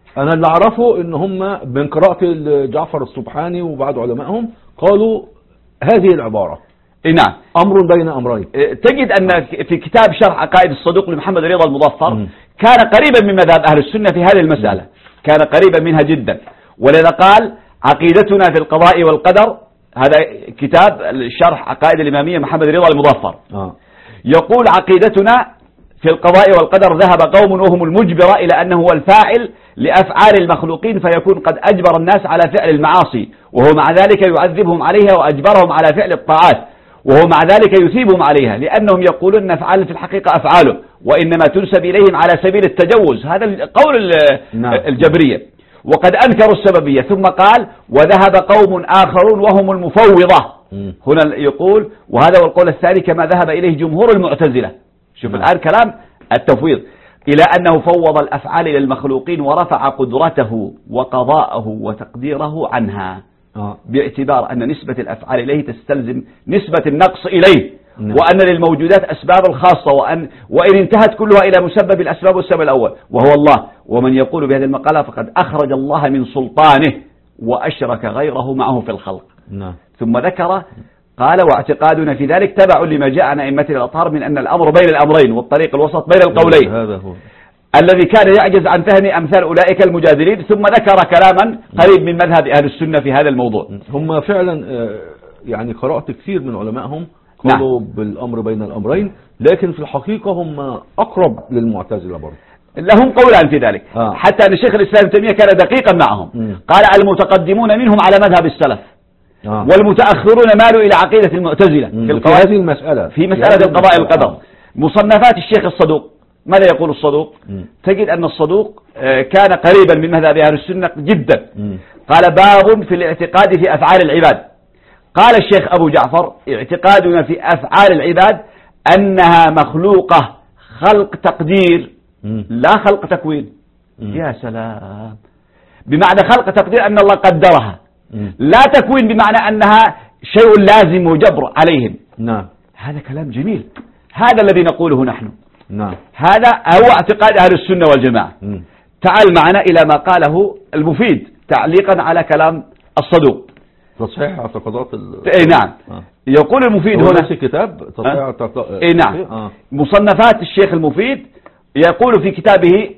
انا اللي اعرفه ان هم من قراءة جعفر السبحاني وبعض علمائهم قالوا هذه العبارة. نعم، امر بين امرين. تجد ان في كتاب شرح عقائد الصدوق لمحمد رضا المظفر م. كان قريبا من مذهب اهل السنة في هذه المسألة، كان قريبا منها جدا، ولذا قال عقيدتنا في القضاء والقدر، هذا كتاب شرح عقائد الإمامية محمد رضا المظفر. آه. يقول عقيدتنا في القضاء والقدر ذهب قوم وهم المجبرة إلى أنه هو الفاعل لأفعال المخلوقين فيكون قد أجبر الناس على فعل المعاصي، وهو مع ذلك يعذبهم عليها وأجبرهم على فعل الطاعات، وهو مع ذلك يثيبهم عليها، لأنهم يقولون أن أفعال في الحقيقة أفعاله وإنما تنسب إليهم على سبيل التجوز. هذا قول الجبرية، وقد أنكروا السببية. ثم قال وذهب قوم آخرون وهم المفوضة. م. هنا يقول وهذا هو القول الثاني كما ذهب إليه جمهور المعتزلة. شوف م. الآن كلام التفويض، إلى أنه فوض الأفعال إلى المخلوقين ورفع قدرته وقضاءه وتقديره عنها. آه. باعتبار أن نسبة الأفعال إليه تستلزم نسبة النقص إليه. نعم. وأن للموجودات أسباب الخاصة، وأن وإن انتهت كلها إلى مسبب الأسباب والسبب الأول وهو الله. ومن يقول بهذه المقالة فقد أخرج الله من سلطانه وأشرك غيره معه في الخلق. نعم. ثم ذكر قال واعتقادنا في ذلك تبع لما جاء عن أئمة الأطهار من أن الأمر بين الأمرين والطريق الوسط بين القولين، هذا هو الذي كان يعجز عن فهم أمثال أولئك المجادلين. ثم ذكر كلاما قريب من مذهب أهل السنة في هذا الموضوع. هم فعلا يعني قرأت كثير من علمائهم قالوا نعم. بالأمر بين الأمرين، لكن في الحقيقة هم أقرب للمعتزلة برضه. لهم قولان في ذلك. آه. حتى أن الشيخ الإسلام ابن تيمية كان دقيقا معهم. م. قال المتقدمون منهم على مذهب السلف. آه. والمتأخرون مالوا إلى عقيدة المعتزلة في, في هذه المسألة في مسألة القضاء والقدر. آه. مصنفات الشيخ الصدوق ماذا يقول الصدوق؟ م. تجد أن الصدوق كان قريبا من مذهب أهل السنة جدا. م. قال باب في الاعتقاد في أفعال العباد. قال الشيخ أبو جعفر اعتقادنا في أفعال العباد أنها مخلوقة خلق تقدير م. لا خلق تكوين. م. يا سلام، بمعنى خلق تقدير أن الله قدرها، م. لا تكوين بمعنى أنها شيء لازم وجبر عليهم. نعم. هذا كلام جميل، هذا الذي نقوله نحن. نعم. هذا هو اعتقاد أهل السنة والجماعة. م. تعال معنا إلى ما قاله المفيد تعليقا على كلام الصدوق. تصحيح اعتقادات ال... اي نعم. آه. يقول المفيد هنا نفس الكتاب تصحيح آه. اعتقادات. اي نعم. آه. مصنفات الشيخ المفيد يقول في كتابه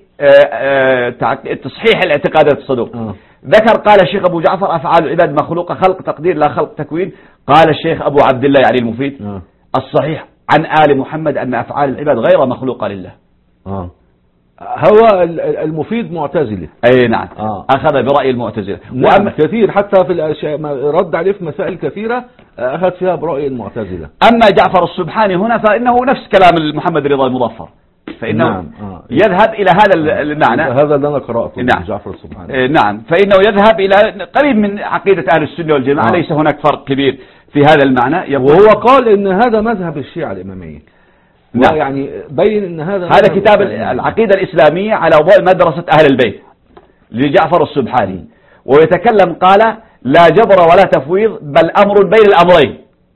آه آه تصحيح الاعتقادات الصدوق. آه. ذكر قال الشيخ أبو جعفر أفعال العباد مخلوقة خلق تقدير لا خلق تكوين. قال الشيخ أبو عبد الله يعني المفيد آه. الصحيح عن آل محمد أن أفعال العباد غير مخلوقة لله. آه. هو المفيد معتزلي. اي نعم. آه. اخذ برأي المعتزلة. نعم كثير حتى في الاشياء رد عليه في مسائل كثيرة اخذ فيها برأي المعتزلة. اما جعفر السبحاني هنا فانه نفس كلام محمد رضا المظفر، فانه نعم. آه. يذهب الى هذا المعنى. هذا اللي انا قرأته. نعم. جعفر السبحاني. نعم، فانه يذهب الى قريب من عقيدة اهل السنة والجماعة. آه. ليس هناك فرق كبير في هذا المعنى. وهو قال ان هذا مذهب الشيعة الامامية. نعم. يعني بين ان هذا هذا كتاب العقيدة الإسلامية على ضوء مدرسة أهل البيت لجعفر السبحاني، ويتكلم قال لا جبر ولا تفويض بل أمر بين الأمرين.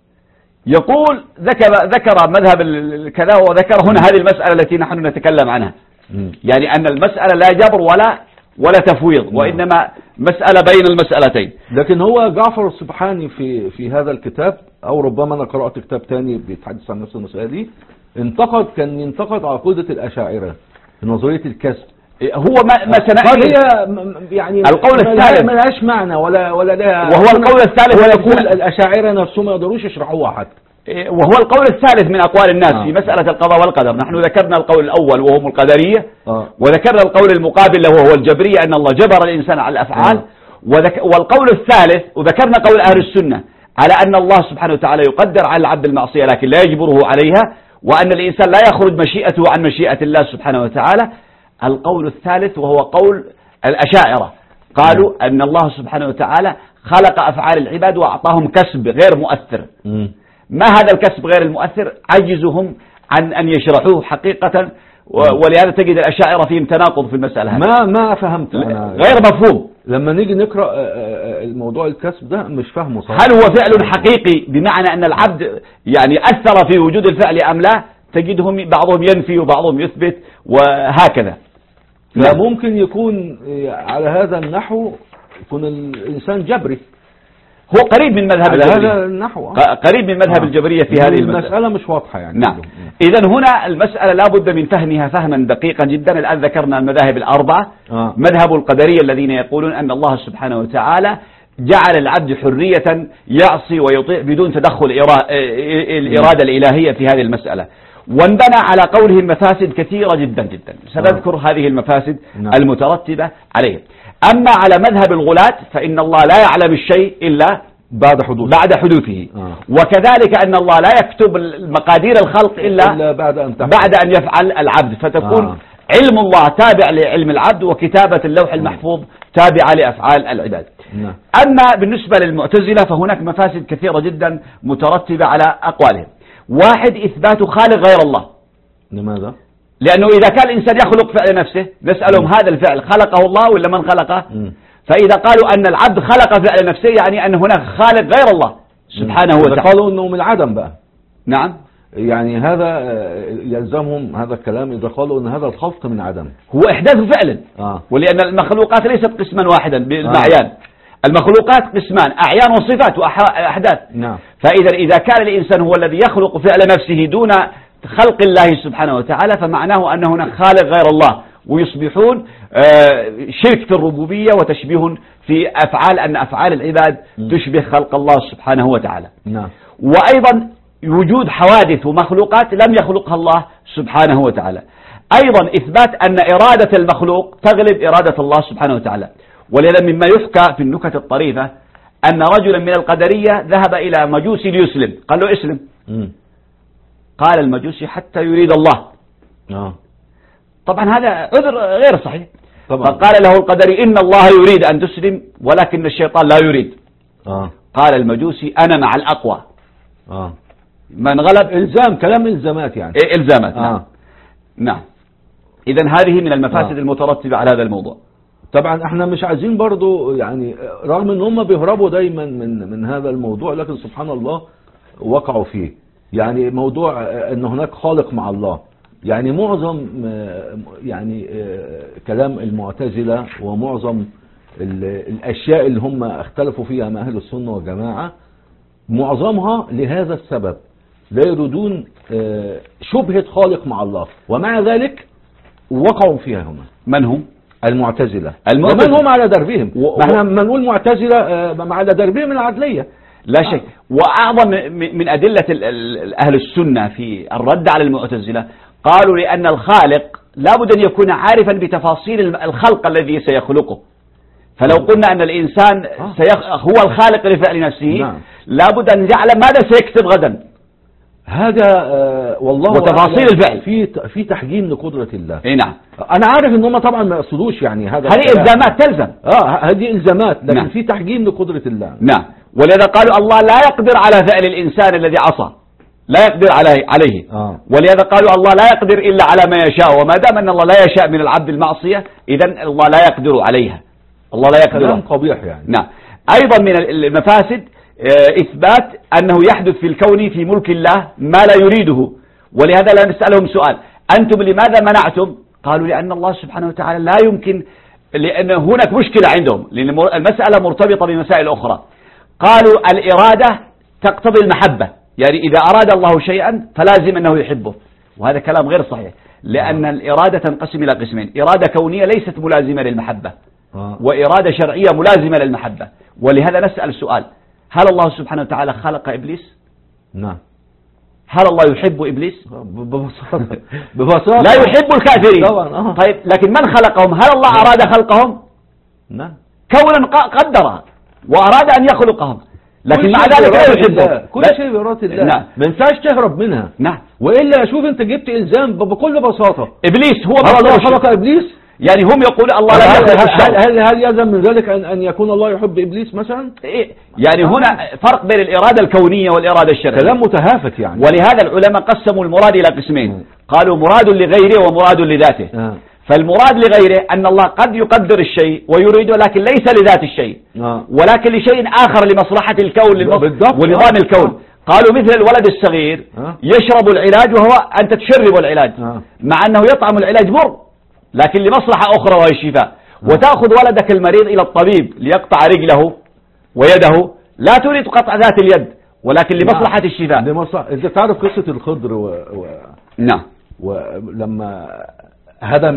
يقول ذكر ذكر مذهب كذا وذكر هنا هذه المسألة التي نحن نتكلم عنها. م. يعني أن المسألة لا جبر ولا ولا تفويض، م. وإنما مسألة بين المسألتين. لكن هو جعفر السبحاني في في هذا الكتاب، أو ربما أنا قرأت كتاب ثاني بيتحدث عن نفس المسألة دي، انتقد كان ينتقد عقيدة الأشاعرة في نظرية الكسب. هو ما ما سنحكي يعني القول الثالث ما لهاش معنى ولا ولا لها، وهو القول الثالث ويقول الأشاعرة نفسهم ما يقدروش يشرحوها حتى. وهو القول الثالث من أقوال الناس آه. في مسألة القضاء والقدر. نحن ذكرنا القول الأول وهم القدرية، آه. وذكرنا القول المقابل له وهو الجبرية أن الله جبر الإنسان على الأفعال، آه. وذك... والقول الثالث وذكرنا قول أهل السنة على أن الله سبحانه وتعالى يقدر على العبد المعصية لكن لا يجبره عليها، وأن الإنسان لا يخرج مشيئته عن مشيئة الله سبحانه وتعالى. القول الثالث وهو قول الأشاعرة، قالوا م. أن الله سبحانه وتعالى خلق أفعال العباد وأعطاهم كسب غير مؤثر. م. ما هذا الكسب غير المؤثر؟ عجزهم عن أن يشرحوه حقيقة، ولهذا تجد الأشاعرة فيهم تناقض في المسألة هذه. ما ما فهمت أنا غير مفهوم. لما نيجي نقرأ الموضوع الكسب ده مش فاهمه صحيح. هل هو فعل حقيقي بمعنى أن العبد يعني أثر في وجود الفعل أم لا؟ تجدهم بعضهم ينفي وبعضهم يثبت وهكذا. فممكن يكون على هذا النحو يكون الإنسان جبري، هو قريب من مذهب على الجبرية. هذا النحو قريب من مذهب آه. الجبرية في هذه المسألة. المسألة مش واضحة يعني. نعم. إذا هنا المسألة لا بد من فهمها فهما دقيقا جدا. الآن ذكرنا المذاهب الأربعة. آه. مذهب القدرية الذين يقولون أن الله سبحانه وتعالى جعل العبد حرية يعصي ويطيع بدون تدخل الإرادة الإلهية في هذه المسألة، وانبنى على قولهم مفاسد كثيرة جدا جدا. سنذكر هذه المفاسد نعم. المترتبة عليه. أما على مذهب الغلاة فإن الله لا يعلم الشيء إلا بعد حدوثه, بعد حدوثه. آه. وكذلك أن الله لا يكتب مقادير الخلق إلا, إلا بعد, أن بعد أن يفعل العبد، فتكون آه. علم الله تابع لعلم العبد، وكتابة اللوح المحفوظ تابعة لأفعال العباد. نعم. أما بالنسبة للمعتزلة فهناك مفاسد كثيرة جدا مترتبة على أقوالهم. واحد، إثبات خالق غير الله. لماذا؟ لأنه إذا كان الإنسان يخلق فعل نفسه نسألهم هذا الفعل خلقه الله ولا من خلقه؟ م. فإذا قالوا أن العبد خلق فعل نفسه يعني أن هناك خالق غير الله سبحانه وتعالى. قالوا أنه من العدم بقى. نعم. يعني هذا يلزمهم هذا الكلام إذا قالوا أن هذا الخلق من عدم، هو إحداث فعل. آه. ولأن المخلوقات ليست قسما واحدا بالمعيان. آه. المخلوقات قسمان، أعيان وصفات وأحداث. نعم. فإذا إذا كان الإنسان هو الذي يخلق فعل نفسه دون خلق الله سبحانه وتعالى فمعناه أن هناك خالق غير الله، ويصبحون شرك في الربوبية وتشبيه في أفعال، أن أفعال العباد تشبه خلق الله سبحانه وتعالى. نعم. وأيضا وجود حوادث ومخلوقات لم يخلقها الله سبحانه وتعالى. أيضا إثبات أن إرادة المخلوق تغلب إرادة الله سبحانه وتعالى. ولذا مما يحكى في النكت الطريفة أن رجلا من القدرية ذهب إلى مجوسي ليسلم، قال له اسلم. م. قال المجوسي حتى يريد الله. آه. طبعا هذا عذر غير صحيح. طبعا. فقال له القدري إن الله يريد أن تسلم ولكن الشيطان لا يريد. آه. قال المجوسي أنا مع الأقوى. آه. من غلب إلزام، كلام إلزامات يعني. إيه إلزامات. آه. نعم. نعم. إذن هذه من المفاسد آه. المترتبة على هذا الموضوع. طبعا احنا مش عايزين برضو يعني، رغم ان هم بيهربوا دايما من من هذا الموضوع، لكن سبحان الله وقعوا فيه. يعني موضوع ان هناك خالق مع الله، يعني معظم يعني كلام المعتزلة ومعظم الاشياء اللي هم اختلفوا فيها مع اهل السنة والجماعة معظمها لهذا السبب، لا يريدون شبهة خالق مع الله، ومع ذلك وقعوا فيها هم. من هم؟ المعتزلة. المعتزلة ومن هم على دربهم. و... احنا ما نقول معتزلة على دربهم العدلية لا شيء. وأعظم من أدلة أهل السنة في الرد على المعتزلة قالوا لأن الخالق لابد أن يكون عارفا بتفاصيل الخلق الذي سيخلقه. فلو قلنا أن الإنسان سيخ... هو الخالق لفعل نفسه نعم. لابد أن يعلم ماذا سيكتب غدا. هذا آه والله وتفاصيل الفعل في في تحجيم لقدرة الله. اي نعم. انا عارف ان هم طبعا ما يقصدوش يعني هذا، هذه الزامات تلزم. اه هذه الزامات، لكن نعم. في تحجيم لقدرة الله. نعم. ولذا قالوا الله لا يقدر على فعل الانسان الذي عصى، لا يقدر عليه عليه. آه. ولذا قالوا الله لا يقدر الا على ما يشاء، وما دام ان الله لا يشاء من العبد المعصية اذا الله لا يقدر عليها. الله لا يقدر. كلام قبيح يعني. نعم. ايضا من المفاسد إثبات أنه يحدث في الكون في ملك الله ما لا يريده. ولهذا لا نسألهم سؤال أنتم لماذا منعتم؟ قالوا لأن الله سبحانه وتعالى لا يمكن، لأن هناك مشكلة عندهم، لأن المسألة مرتبطة بمسائل أخرى. قالوا الإرادة تقتضي المحبة، يعني إذا أراد الله شيئا فلازم أنه يحبه، وهذا كلام غير صحيح، لأن الإرادة تنقسم إلى قسمين: إرادة كونية ليست ملازمة للمحبة، وإرادة شرعية ملازمة للمحبة. ولهذا نسأل سؤال: هل الله سبحانه وتعالى خلق إبليس؟ نعم. هل الله يحب إبليس؟ ببساطة ببساطة لا يحب الكافرين طبعا. آه. طيب لكن من خلقهم؟ هل الله أراد خلقهم؟ نعم. كونا قدر وأراد أن يخلقهم، لكن مع ذلك لا يحبه. كل شيء بإرادة الله. نعم. ما ينفعش تهرب منها. نعم. وإلا شوف أنت جبت إلزام بكل بساطة. إبليس هو الله خلق إبليس، يعني هم يقولون الله لا يخلق الشر. هل هل يلزم من ذلك أن أن يكون الله يحب إبليس مثلا؟ إيه؟ يعني هنا فرق بين الإرادة الكونية والإرادة الشرعية. كلام متهافت يعني. ولهذا العلماء قسموا المراد إلى قسمين، قالوا مراد لغيره ومراد لذاته. آه. فالمراد لغيره أن الله قد يقدر الشيء ويريده لكن ليس لذات الشيء، آه. ولكن لشيء آخر لمصلحة الكون ونظام الكون. قالوا مثل الولد الصغير آه. يشرب العلاج وهو أنت تشرب العلاج، آه. مع أنه يطعم العلاج مر، لكن لمصلحة أخرى وهي الشفاء. وتأخذ ولدك المريض إلى الطبيب ليقطع رجله ويده، لا تريد قطع ذات اليد ولكن لمصلحة الشفاء. لمصلحة. أنت تعرف قصة الخضر و... و... نعم. ولما هدم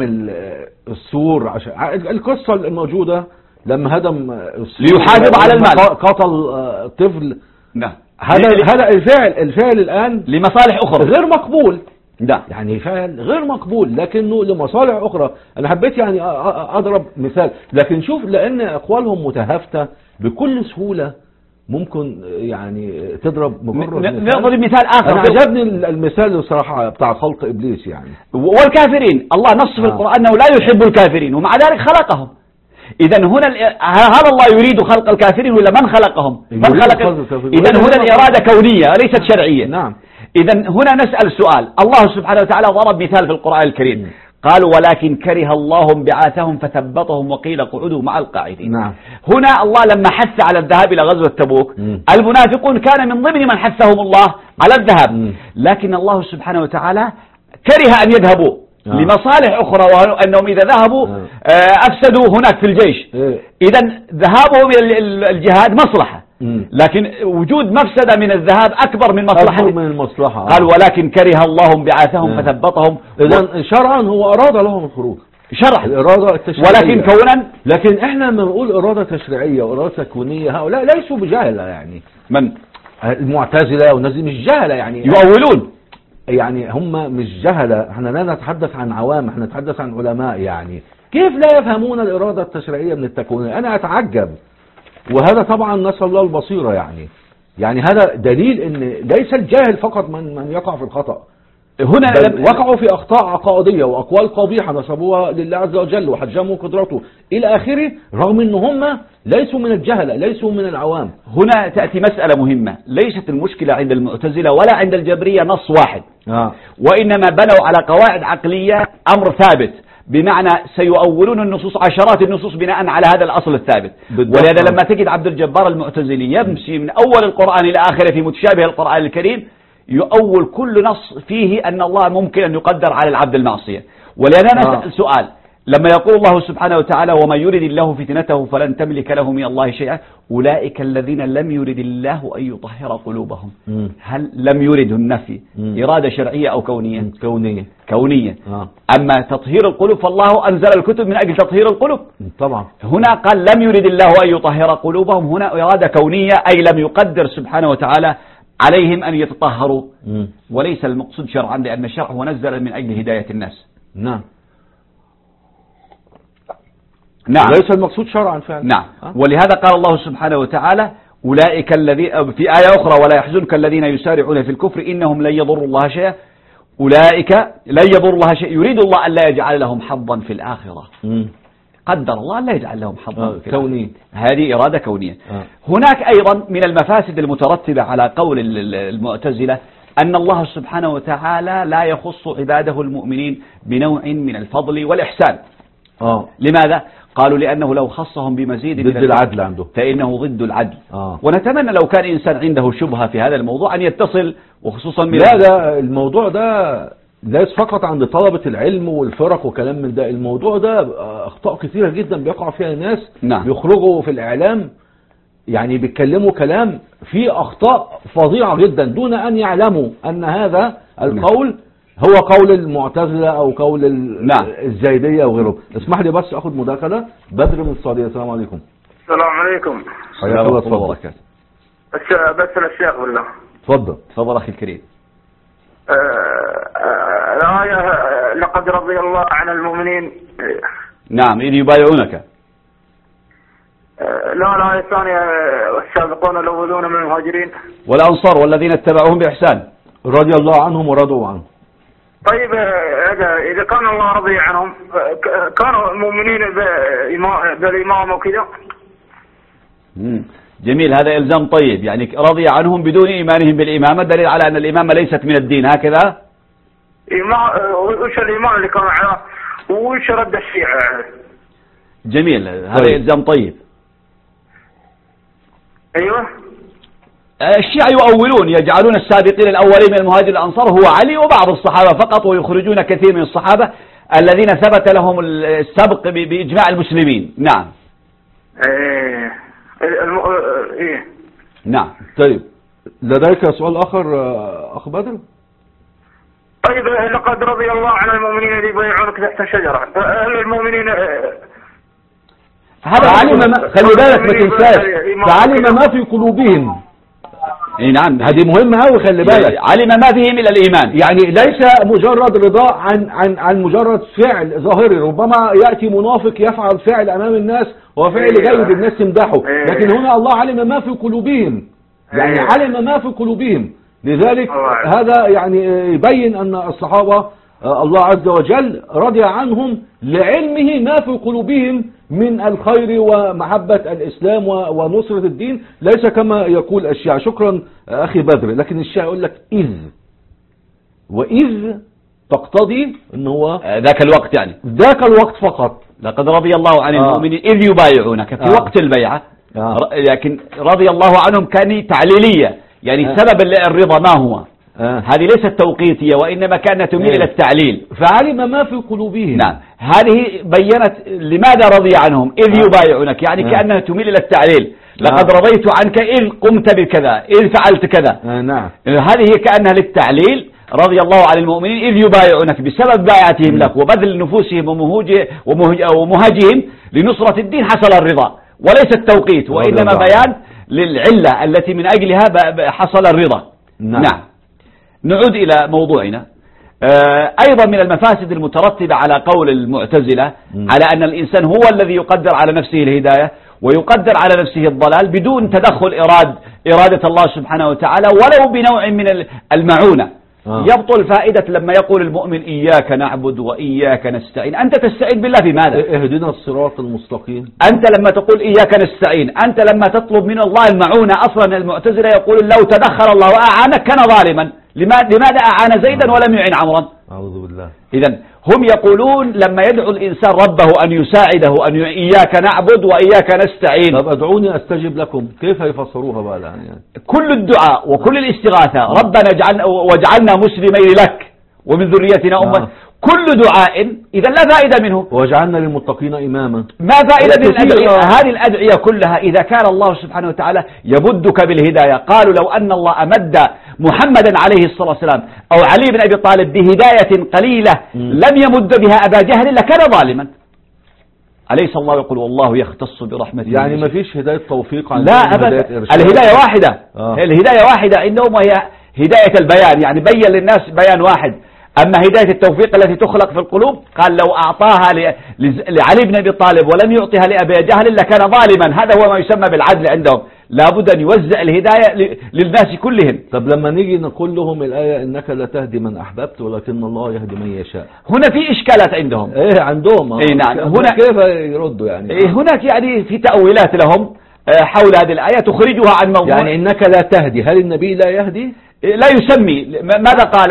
السور عشان القصة الموجودة، لما هدم السور ليحافظ على المال، قتل طفل. نعم. هذا هذا الفعل الفعل الآن لمصالح أخرى غير مقبول. ده يعني فعل غير مقبول لكنه لمصالح أخرى. أنا حبيت يعني أضرب مثال، لكن شوف لأن أقوالهم متهافتة بكل سهولة ممكن يعني تضرب مجرد نضرب مثال آخر. أنا عجبني المثال الصراحة بتاع خلق إبليس يعني. والكافرين الله نص في القرآن أنه لا يحب الكافرين ومع ذلك خلقهم. إذا هنا هل الله يريد خلق الكافرين ولا من خلقهم؟ من خلق. إذا هنا الإرادة كونية ليست شرعية. نعم. إذا هنا نسأل سؤال. الله سبحانه وتعالى ضرب مثال في القرآن الكريم، قال ولكن كره الله بعاثهم فثبطهم وقيل اقعدوا مع القاعدين. نعم. هنا الله لما حث على الذهاب إلى غزوة تبوك، المنافقون كان من ضمن من حثهم الله على الذهاب، لكن الله سبحانه وتعالى كره أن يذهبوا آه. لمصالح أخرى، وأنهم إذا ذهبوا آه. أفسدوا هناك في الجيش. آه. إذا ذهابهم إلى الجهاد مصلحة، لكن وجود مفسدة من الذهاب أكبر من مصلحة. أكبر من المصلحة. قال ولكن كره الله بعاثهم آه. فثبطهم. إذا شرعا هو أراد لهم الخروج شرعا، الإرادة التشريعية. ولكن كونا، لكن إحنا لما نقول إرادة تشريعية وإرادة كونية، هؤلاء ليسوا بجهلة يعني. من المعتزلة والناس دي مش جهلة يعني، يؤولون يعني هم مش جهلة. احنا لا نتحدث عن عوام، احنا نتحدث عن علماء. يعني كيف لا يفهمون الإرادة التشريعية من التكوينية؟ أنا أتعجب. وهذا طبعا نسأل الله البصيرة يعني. يعني هذا دليل ان ليس الجاهل فقط من من يقع في الخطأ، هنا وقعوا في أخطاء عقائدية وأقوال قبيحة نسبوها لله عز وجل وحجموا قدرته إلى آخره، رغم أن هم ليسوا من الجهلة، ليسوا من العوام. هنا تأتي مسألة مهمة، ليست المشكلة عند المعتزلة ولا عند الجبرية نص واحد آه. وإنما بنوا على قواعد عقلية أمر ثابت، بمعنى سيؤولون النصوص عشرات النصوص بناء على هذا الأصل الثابت. ولهذا لما تجد عبد الجبار المعتزلي يمشي من أول القرآن إلى آخره في متشابه القرآن الكريم، يؤول كل نص فيه أن الله ممكن أن يقدر على العبد المعصية. ولهذا نسأل سؤال، لما يقول الله سبحانه وتعالى ومن يرد الله فتنته فلن تملك له من الله شيئا أولئك الذين لم يرد الله أن يطهر قلوبهم. م. هل لم يرد النفي م. إرادة شرعية أو كونية؟ م. كونية كونية آه. أما تطهير القلوب فالله أنزل الكتب من أجل تطهير القلوب طبعا. هنا قال لم يرد الله أن يطهر قلوبهم، هنا إرادة كونية، أي لم يقدر سبحانه وتعالى عليهم أن يتطهروا. م. وليس المقصود شرعا، لأن الشرع هو نزل من أجل هداية الناس. نعم نعم ليس المقصود شرعا فعلا. نعم أه؟ ولهذا قال الله سبحانه وتعالى أولئك الذين في آية أخرى ولا يحزنك الذين يسارعون في الكفر إنهم لن يضروا الله شيئا أولئك لن يضروا الله شيئا يريد الله أن لا يجعل لهم حظا في الآخرة. م. قدر الله أن لا يجعل لهم حظا آه في كوني. هذه إرادة كونية. آه. هناك أيضا من المفاسد المترتبة على قول المعتزلة أن الله سبحانه وتعالى لا يخص عباده المؤمنين بنوع من الفضل والإحسان. آه. لماذا؟ قالوا لأنه لو خصهم بمزيد ضد العدل عنده، فإنه ضد العدل. آه. ونتمنى لو كان إنسان عنده شبهة في هذا الموضوع أن يتصل، وخصوصا من لا ده الموضوع ده ليس فقط عند طلبة العلم والفرق وكلام من ده، الموضوع ده أخطاء كثيرة جدا بيقع فيها الناس. نعم. بيخرجوا في الإعلام يعني بيتكلموا كلام فيه أخطاء فظيعة جدا دون أن يعلموا أن هذا القول هو قول المعتزلة أو قول نعم. الزايدية وغيره. اسمح لي بس أخذ مداخلة. بدر من السعودية. السلام عليكم. السلام عليكم. حياك الله. تفضل. بس الشيخ بالله. تفضل. تفضل أخي الكريم. الآية لقد رضي الله عن المؤمنين. نعم إذ يبايعونك. لا الآية الثانية والسابقون الأولون من المهاجرين والأنصار والذين اتبعوهم بإحسان رضي الله عنهم ورضوا عنه. طيب إذا كان الله رضي عنهم كانوا المؤمنين بالإمام وكذا. جميل، هذا إلزام طيب، يعني رضي عنهم بدون إيمانهم بالإمامة، دليل على أن الإمامة ليست من الدين، هكذا. وش الإيمان اللي كان على وش رد الشيعة؟ جميل، هذا طيب. إلزام طيب. أيوة. الشيعة يؤولون، يجعلون السابقين الأولين من المهاجر الأنصار هو علي وبعض الصحابة فقط، ويخرجون كثير من الصحابة. الذين ثبت لهم السبق بإجماع المسلمين. نعم. ايه الم... ايه نعم. طيب لديك سؤال آخر أخ بدر؟ طيب لقد رضي الله عن المؤمنين الذين يبايعونك تحت الشجرة، هل المؤمنين فعلم ما... خلي بالك ما تنساش، فعلم ما في قلوبهم. اي نعم، هذه مهمة أوي، خلي بالك. علم ما فيه من الإيمان، يعني ليس مجرد رضاء عن عن عن مجرد فعل ظاهري. ربما يأتي منافق يفعل فعل أمام الناس وفعل جيد الناس تمدحه، لكن هنا الله علم ما في قلوبهم، يعني علم ما في قلوبهم. لذلك هذا يعني يبين أن الصحابة الله عز وجل رضي عنهم لعلمه ما في قلوبهم من الخير ومحبة الإسلام ونصرة الدين، ليس كما يقول الشيعة. شكرا أخي بدر. لكن الشيعة يقول لك إذ، وإذ تقتضي أنه هو ذاك الوقت، يعني ذاك الوقت فقط. لقد رضي الله عن المؤمنين آه. إذ يبايعونك في آه. وقت البيعة آه. لكن رضي الله عنهم كان تعليلية، يعني آه. سبب الرضا ما هو؟ آه. هذه ليست توقيتية، وإنما كانت تميل إلى التعليل. فعلم ما في قلوبهم. نعم، هذه بيّنت لماذا رضي عنهم إذ آه. يبايعونك، يعني آه. كأنها تميل إلى التعليل. لقد آه. رضيت عنك إذ قمت بكذا، إذ فعلت كذا. آه. نعم، هذه كأنها للتعليل. رضي الله عن المؤمنين إذ يبايعونك بسبب بايعتهم لك وبذل نفوسهم ومهاجهم لنصرة الدين حصل الرضا، وليس التوقيت، وإنما بيان للعلة التي من أجلها حصل الرضا. نعم, نعم. نعود إلى موضوعنا. أيضا من المفاسد المترتبة على قول المعتزلة م. على أن الإنسان هو الذي يقدر على نفسه الهداية ويقدر على نفسه الضلال بدون تدخل إراد إرادة الله سبحانه وتعالى ولو بنوع من المعونة. آه. يبطل فائدة لما يقول المؤمن إياك نعبد وإياك نستعين. أنت تستعين بالله في ماذا؟ اهدنا الصراط المستقيم. أنت لما تقول إياك نستعين، أنت لما تطلب من الله المعونة، أصلا المعتزلة يقول لو تدخل الله وأعانك كان ظالما. لماذا أعان زيدا ولم يعين عمرا؟ أعوذ بالله. إذن هم يقولون لما يدعو الإنسان ربه أن يساعده، أن إياك نعبد وإياك نستعين. طب أدعوني أستجب لكم، كيف يفسروها بقى الآن؟ يعني كل الدعاء وكل الاستغاثة ربنا اجعلنا واجعلنا مسلمين لك ومن ذريتنا أمة آه. كل دعاء إذا لا فائدة منه. وجعلنا للمتقين إماما. ما فائدة من الأدعية؟ هذه الأدعية كلها إذا كان الله سبحانه وتعالى يمدك بالهداية. قالوا لو أن الله أمد محمدا عليه الصلاة والسلام أو علي بن أبي طالب بهداية قليلة م. لم يمد بها أبا جهل لكان ظالما. أليس الله يقول والله يختص برحمته؟ يعني ما فيش هداية توفيق عندهم؟ لا أبدا، الهداية واحدة. آه. الهداية واحدة عندهم، وهي هداية البيان، يعني بين للناس بيان واحد. أما هداية التوفيق التي تخلق في القلوب قال لو أعطاها لعلي بن أبي طالب ولم يعطيها لأبي جهل لكان ظالما. هذا هو ما يسمى بالعدل عندهم، لابد أن يوزع الهداية للناس كلهم. طب لما نيجي نقول لهم الآية إنك لا تهدي من أحببت ولكن الله يهدي من يشاء، هنا في إشكالات عندهم. إيه عندهم؟ إيه نعم. هنا كيف يردوا يعني؟ إيه هناك يعني في تأويلات لهم حول هذه الآية تخرجها عن موضوع. يعني إنك لا تهدي، هل النبي لا يهدي؟ لا يسمي. ماذا قال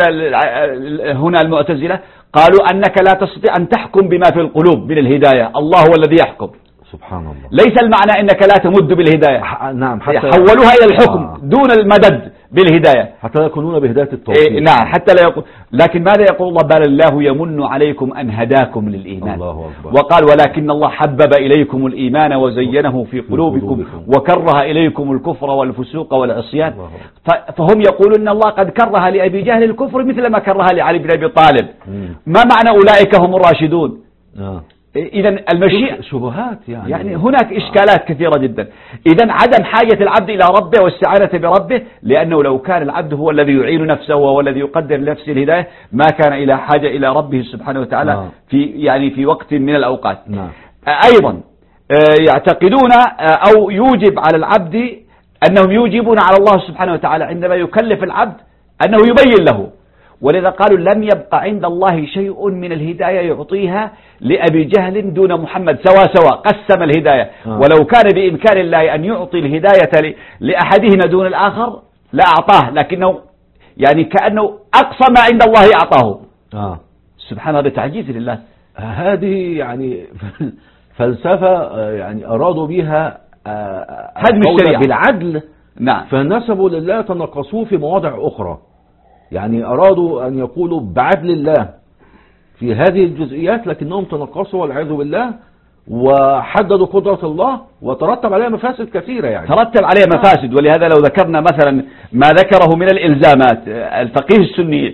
هنا المعتزلة؟ قالوا أنك لا تستطيع أن تحكم بما في القلوب من الهداية، الله هو الذي يحكم. سبحان الله. ليس المعنى أنك لا تمد بالهداية. نعم، حتى حولوها إلى الحكم آه. دون المدد بالهداية، حتى لا يكونون بهداية التوفيق. إيه نعم، حتى لا يقول. لكن ماذا يقول الله؟ بل الله يمن عليكم أن هداكم للإيمان. الله أكبر. وقال ولكن الله حبب إليكم الإيمان وزينه في قلوبكم وكره إليكم الكفر والفسوق والعصيان. فهم يقولون أن الله قد كره لأبي جهل الكفر مثل ما كره لعلي بن أبي طالب. ما معنى أولئك هم الراشدون؟ آه. إذا المشيئة شبهات يعني. يعني هناك إشكالات كثيرة جدا. إذا عدم حاجة العبد إلى ربه واستعانة بربه، لأنه لو كان العبد هو الذي يعين نفسه وهو الذي يقدر لنفسه الهداية ما كان إلى حاجة إلى ربه سبحانه وتعالى آه. في يعني في وقت من الأوقات. نعم. أيضا يعتقدون أو يوجب على العبد أنهم يوجبون على الله سبحانه وتعالى عندما يكلف العبد أنه يبين له، ولذا قالوا لم يبقى عند الله شيء من الهداية يعطيها لأبي جهل دون محمد سوا سوا، قسم الهداية. آه. ولو كان بإمكان الله أن يعطي الهداية لأحدهما دون الآخر لا أعطاه، لكنه يعني كأنه أقصى ما عند الله أعطاه. آه. سبحان الله، تعجيز لله. هذه يعني فلسفة يعني أرادوا بها هدم الشريعة بالعدل. نعم. فنسبوا لله تنقصوه في مواضع أخرى، يعني أرادوا أن يقولوا بعدل الله في هذه الجزئيات، لكنهم تنقصوا والعياذ بالله وحددوا قدرة الله وترتب عليها مفاسد كثيرة. يعني ترتب عليها مفاسد. ولهذا لو ذكرنا مثلا ما ذكره من الإلزامات الفقيه السني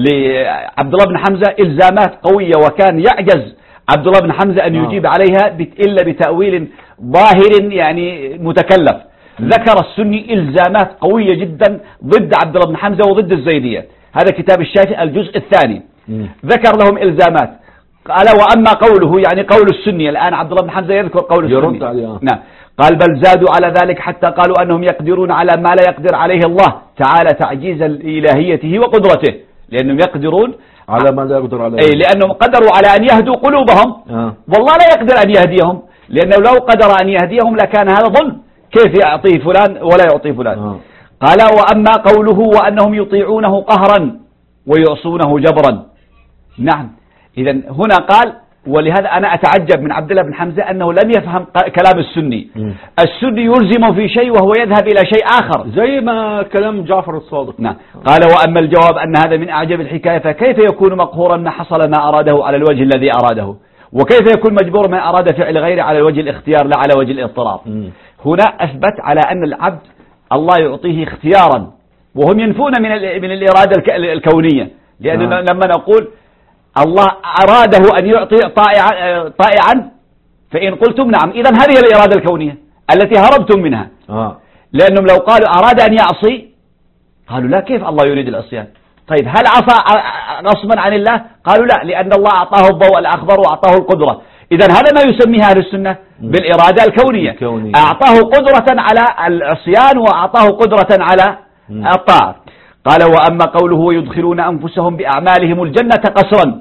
لعبد الله بن حمزة، إلزامات قوية، وكان يعجز عبد الله بن حمزة أن يجيب عليها إلا بتأويل ظاهر يعني متكلف. ذكر السني إلزامات قوية جدا ضد عبد الله بن حمزة وضد الزيدية. هذا كتاب الشافعي الجزء الثاني. ذكر لهم إلزامات. قال وأما قوله، يعني قول السني الآن عبد الله بن حمزة يذكر قول السني. نعم. قال بل زادوا على ذلك حتى قالوا أنهم يقدرون على ما لا يقدر عليه الله تعالى تعجيزا لإلهيته وقدرته، لأنهم يقدرون على ما لا يقدر عليه. أي لأنهم قدروا على أن يهدوا قلوبهم. آه. والله لا يقدر أن يهديهم، لأنه لو قدر أن يهديهم لكان هذا ظلم، كيف يعطيه فلان ولا يعطيه فلان. آه. قال وأما قوله وأنهم يطيعونه قهرا ويعصونه جبرا. نعم. إذا هنا قال، ولهذا أنا أتعجب من عبد الله بن حمزة أنه لم يفهم كلام السني. م. السني يلزم في شيء وهو يذهب إلى شيء آخر، زي ما كلام جعفر الصادق. نعم. قال وأما الجواب أن هذا من أعجب الحكاية، فكيف يكون مقهورا ما حصل ما أراده على الوجه الذي أراده، وكيف يكون مجبور ما أراد فعل غيره على وجه الاختيار لا على وجه الاضطرار. م. هنا أثبت على أن العبد الله يعطيه اختيارا، وهم ينفون من من الإرادة الكونية، لأننا آه. لما نقول الله أراده أن يعطي طائعا, طائعا فإن قلتم نعم، إذن هذه الإرادة الكونية التي هربتم منها. آه. لأنهم لو قالوا أراد أن يعصي قالوا لا، كيف الله يريد العصيان؟ طيب هل عصى غصبا عن الله؟ قالوا لا، لأن الله أعطاه الضوء الأخضر وأعطاه القدرة. إذن هذا ما يسميه أهل السنة بالإرادة الكونية. الكونية. أعطاه قدرة على العصيان وأعطاه قدرة على الطاعة. قال وأما قوله ويدخلون أنفسهم بأعمالهم الجنة قسرا.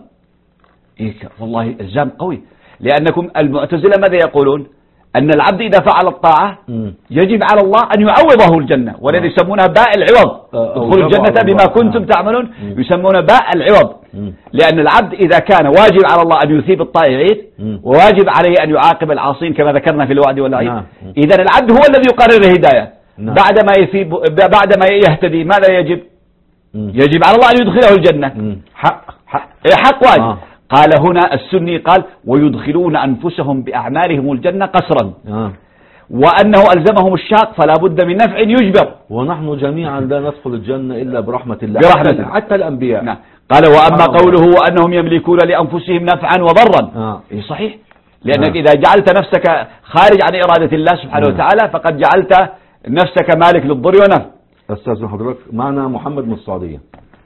إيه والله إلزام قوي، لأنكم المعتزلة ماذا يقولون؟ أن العبد إذا فعل الطاعة يجب على الله أن يعوضه الجنة، والذي يسمونها باء العوض. ادخلوا الجنة بما كنتم تعملون، يسمونها باء العوض. لأن العبد إذا كان واجب على الله أن يثيب الطائعين وواجب عليه أن يعاقب العاصين كما ذكرنا في الوعد والوعيد، إذن العبد هو الذي يقرر الهداية. بعدما يثيب بعدما يهتدي ماذا يجب؟ يجب على الله أن يدخله الجنة. حق حق حق واجب. آه. قال هنا السني قال ويدخلون أنفسهم بأعمالهم الجنة قسرا. آه. وأنه ألزمهم الشاق فلا بد من نفع يجبر. ونحن جميعا لا ندخل الجنة إلا برحمة الله، برحمة الله. حتى الأنبياء. نعم. قال وأما قوله وأنهم يملكون لأنفسهم نفعا وضرا. آه. إيه صحيح، لأنك آه. إذا جعلت نفسك خارج عن إرادة الله سبحانه آه. وتعالى فقد جعلت نفسك مالك للضر ونفع. أستاذ حضرتك معنا محمد من السعودية.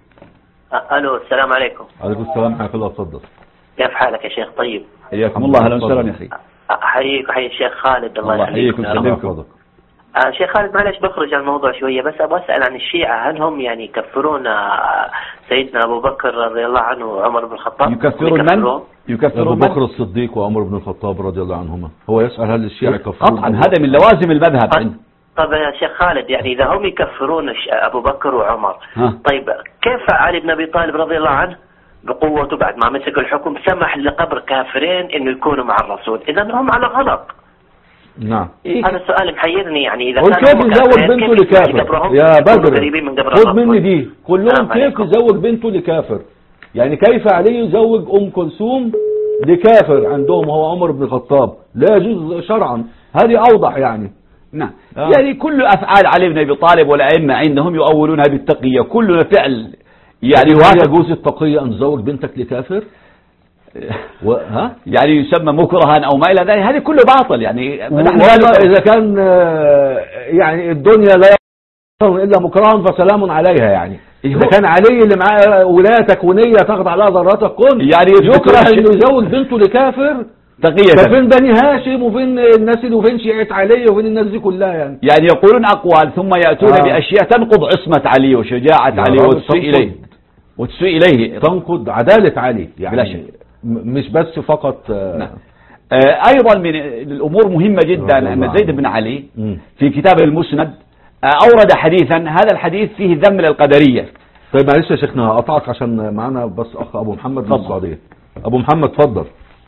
ألو السلام عليكم. عليكم السلام، حياك الله، اتفضل. كيف حالك يا شيخ؟ طيب حياكم الله. أهلا وسهلا يا أخي. أحييك وحيي الشيخ خالد. الله يحييكم ويسلمكم. آه شيخ خالد معلش بخرج عن الموضوع شوية، بس أبغى أسأل عن الشيعة، هل هم يعني يكفرون سيدنا أبو بكر رضي الله عنه وعمر بن الخطاب؟ يكفرون من؟ يكفرون أبو بكر الصديق وعمر بن الخطاب رضي الله عنهما. هو يسأل هل الشيعة يكفرون؟ قطعا هذا من لوازم المذهب. طيب يا شيخ خالد، يعني إذا هم يكفرون أبو بكر وعمر، ها. طيب كيف علي بن أبي طالب رضي الله عنه بقوته بعد ما مسك الحكم سمح لقبر كافرين إنه يكونوا مع الرسول؟ إذا هم على غلط. نعم. هذا السؤال محيرني، يعني إذا كيف يزوج بنته لكافر؟ يا بدر خذ مني دي كلهم، كيف يزوج بنته لكافر؟ يعني كيف علي يزوج أم كلثوم لكافر عندهم هو عمر بن الخطاب؟ لا يجوز شرعا. هذه أوضح يعني. نعم. آه. يعني كل أفعال علي بن أبي طالب والأئمة عندهم يؤولونها بالتقية، كل فعل يعني يجوز التقية أن تزوج بنتك لكافر؟ و... ها؟ يعني يسمى مكرها أو ما إلى ذلك، هذه كله باطل. يعني إذا كان يعني الدنيا لا يصل إلا مكرها فسلام عليها. يعني إذا كان علي اللي معاه ولاية تكوينية تخضع لها ذرات كن، يعني يكره إنه يزوج بنته لكافر تقية. فين بني هاشم وفين الناس اللي وفين شيعة علي وفين الناس دي كلها؟ يعني يعني يقولون أقوال ثم يأتون آه. بأشياء تنقض عصمة علي وشجاعة علي وتسيء إليه وتسيء إليه تنقض عدالة علي. يعني لا شيء. مش بس فقط آه. نعم. آه أيضا من الأمور مهمة جدا أن زيد بن علي في كتابه المسند آه أورد حديثا، هذا الحديث فيه ذم للقدرية. طيب معلش يا شيخنا أقطعك عشان معنا بس أخ أبو محمد من السعودية. أبو محمد اتفضل.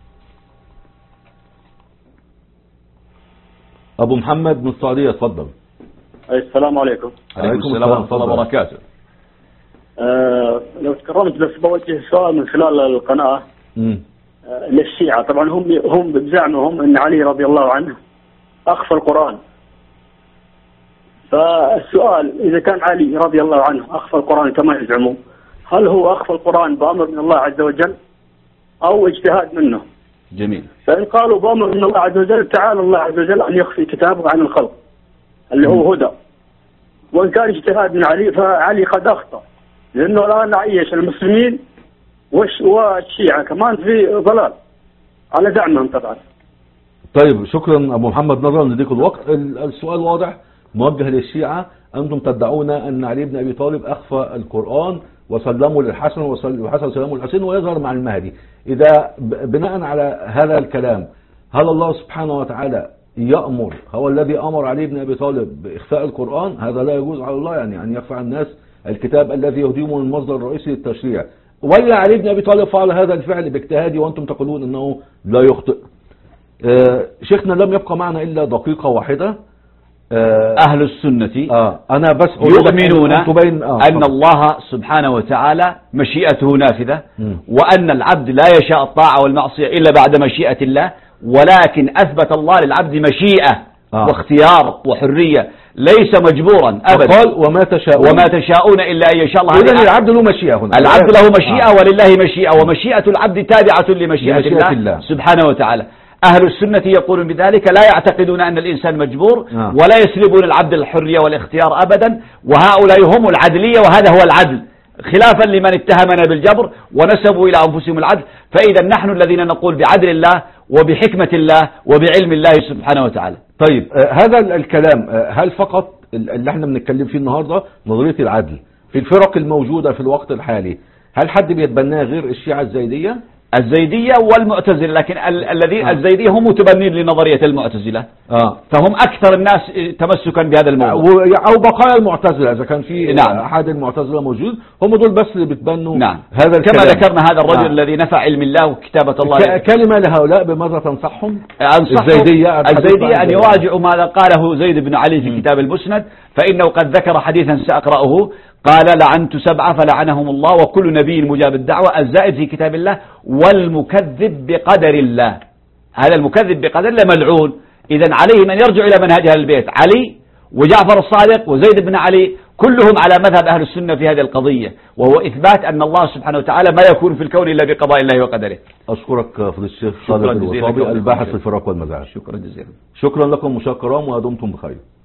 أبو محمد من السعودية اتفضل. السلام عليكم. عليكم السلام ورحمة الله وبركاته. أه لو تكرمت بس بوجه سؤال من خلال القناة. للشيعة. طبعا هم هم بزعمهم أن علي رضي الله عنه أخفى القرآن. فالسؤال إذا كان علي رضي الله عنه أخفى القرآن كما يزعمون، هل هو أخفى القرآن بأمر من الله عز وجل أو اجتهاد منه؟ جميل. فإن قالوا بأمر من الله عز وجل، تعالى الله عز وجل أن يخفي كتابه عن الخلق اللي هو هدى. وإن كان اجتهاد من علي فعلي قد أخطأ، لأنه الآن عيش المسلمين والشيعة كمان في ضلال على زعمهم طبعا. طيب شكرا أبو محمد، نظرا لضيق الوقت السؤال واضح موجه للشيعة. أنتم تدعون أن علي بن أبي طالب أخفى القرآن وسلموا للحسن والحسن سلموا للحسين ويظهر مع المهدي. إذا بناء على هذا الكلام هل الله سبحانه وتعالى يأمر، هو الذي أمر علي بن أبي طالب بإخفاء القرآن؟ هذا لا يجوز على الله، يعني أن يخفى عن الناس الكتاب الذي يهدمه المصدر الرئيسي للتشريع، ولا علي بن أبي طالب فعل هذا الفعل باجتهادي وأنتم تقولون أنه لا يخطئ؟ آه شيخنا لم يبقى معنا إلا دقيقة واحدة. آه أهل السنة آه أنا بس يؤمنون أن, آه أن الله سبحانه وتعالى مشيئته نافذة، م. وأن العبد لا يشاء الطاعة والمعصية إلا بعد مشيئة الله، ولكن أثبت الله للعبد مشيئة آه. واختيار وحرية، ليس مجبورا أبدا. قال وما تشاءون وما تشاءون إلا أن يشاء الله. إذن العبد له مشيئة هنا، العبد له مشيئة آه. ولله مشيئة، ومشيئة العبد تابعة لمشيئة الله, الله سبحانه وتعالى. أهل السنة يقولون بذلك، لا يعتقدون أن الإنسان مجبور آه. ولا يسلبون العبد الحرية والاختيار أبدا، وهؤلاء هم العدلية وهذا هو العدل، خلافا لمن اتهمنا بالجبر ونسبوا إلى أنفسهم العدل. فإذا نحن الذين نقول بعدل الله وبحكمة الله وبعلم الله سبحانه وتعالى. طيب آه هذا الكلام آه هل فقط اللي احنا بنتكلم فيه النهاردة نظرية العدل في الفرق الموجودة في الوقت الحالي، هل حد بيتبناها غير الشيعة الزيدية؟ الزيدية والمعتزلة، لكن الذين آه. الزيدية هم متبنين لنظرية المعتزلة آه. فهم أكثر الناس تمسكا بهذا الموضوع، أو بقايا المعتزلة إذا كان في نعم. أحد المعتزلة موجود، هم دول بس اللي بتبنوا نعم. هذا الكلام. كما ذكرنا هذا الرجل آه. الذي نفى علم الله وكتابة الله. كلمة لهؤلاء بماذا تنصحهم؟ الزيدية الزيدية أن يراجعوا ماذا قاله زيد بن علي في م. كتاب المسند، فإنه قد ذكر حديثا سأقرأه، قال لعنت سبعة فلعنهم الله وكل نبي مجاب الدعوة، الزائد في كتاب الله والمكذب بقدر الله. هذا المكذب بقدر الله ملعون. إذن عليه من يرجع إلى منهج أهل البيت، علي وجعفر الصادق وزيد بن علي كلهم على مذهب أهل السنة في هذه القضية، وهو إثبات أن الله سبحانه وتعالى ما يكون في الكون إلا بقضاء الله وقدره. أشكرك فضيلة الشيخ خالد الوصابي الباحث في الفرق والمذاهب. شكرا جزيلا. شكرا لكم مشاهدينا الكرام ودمتم بخير.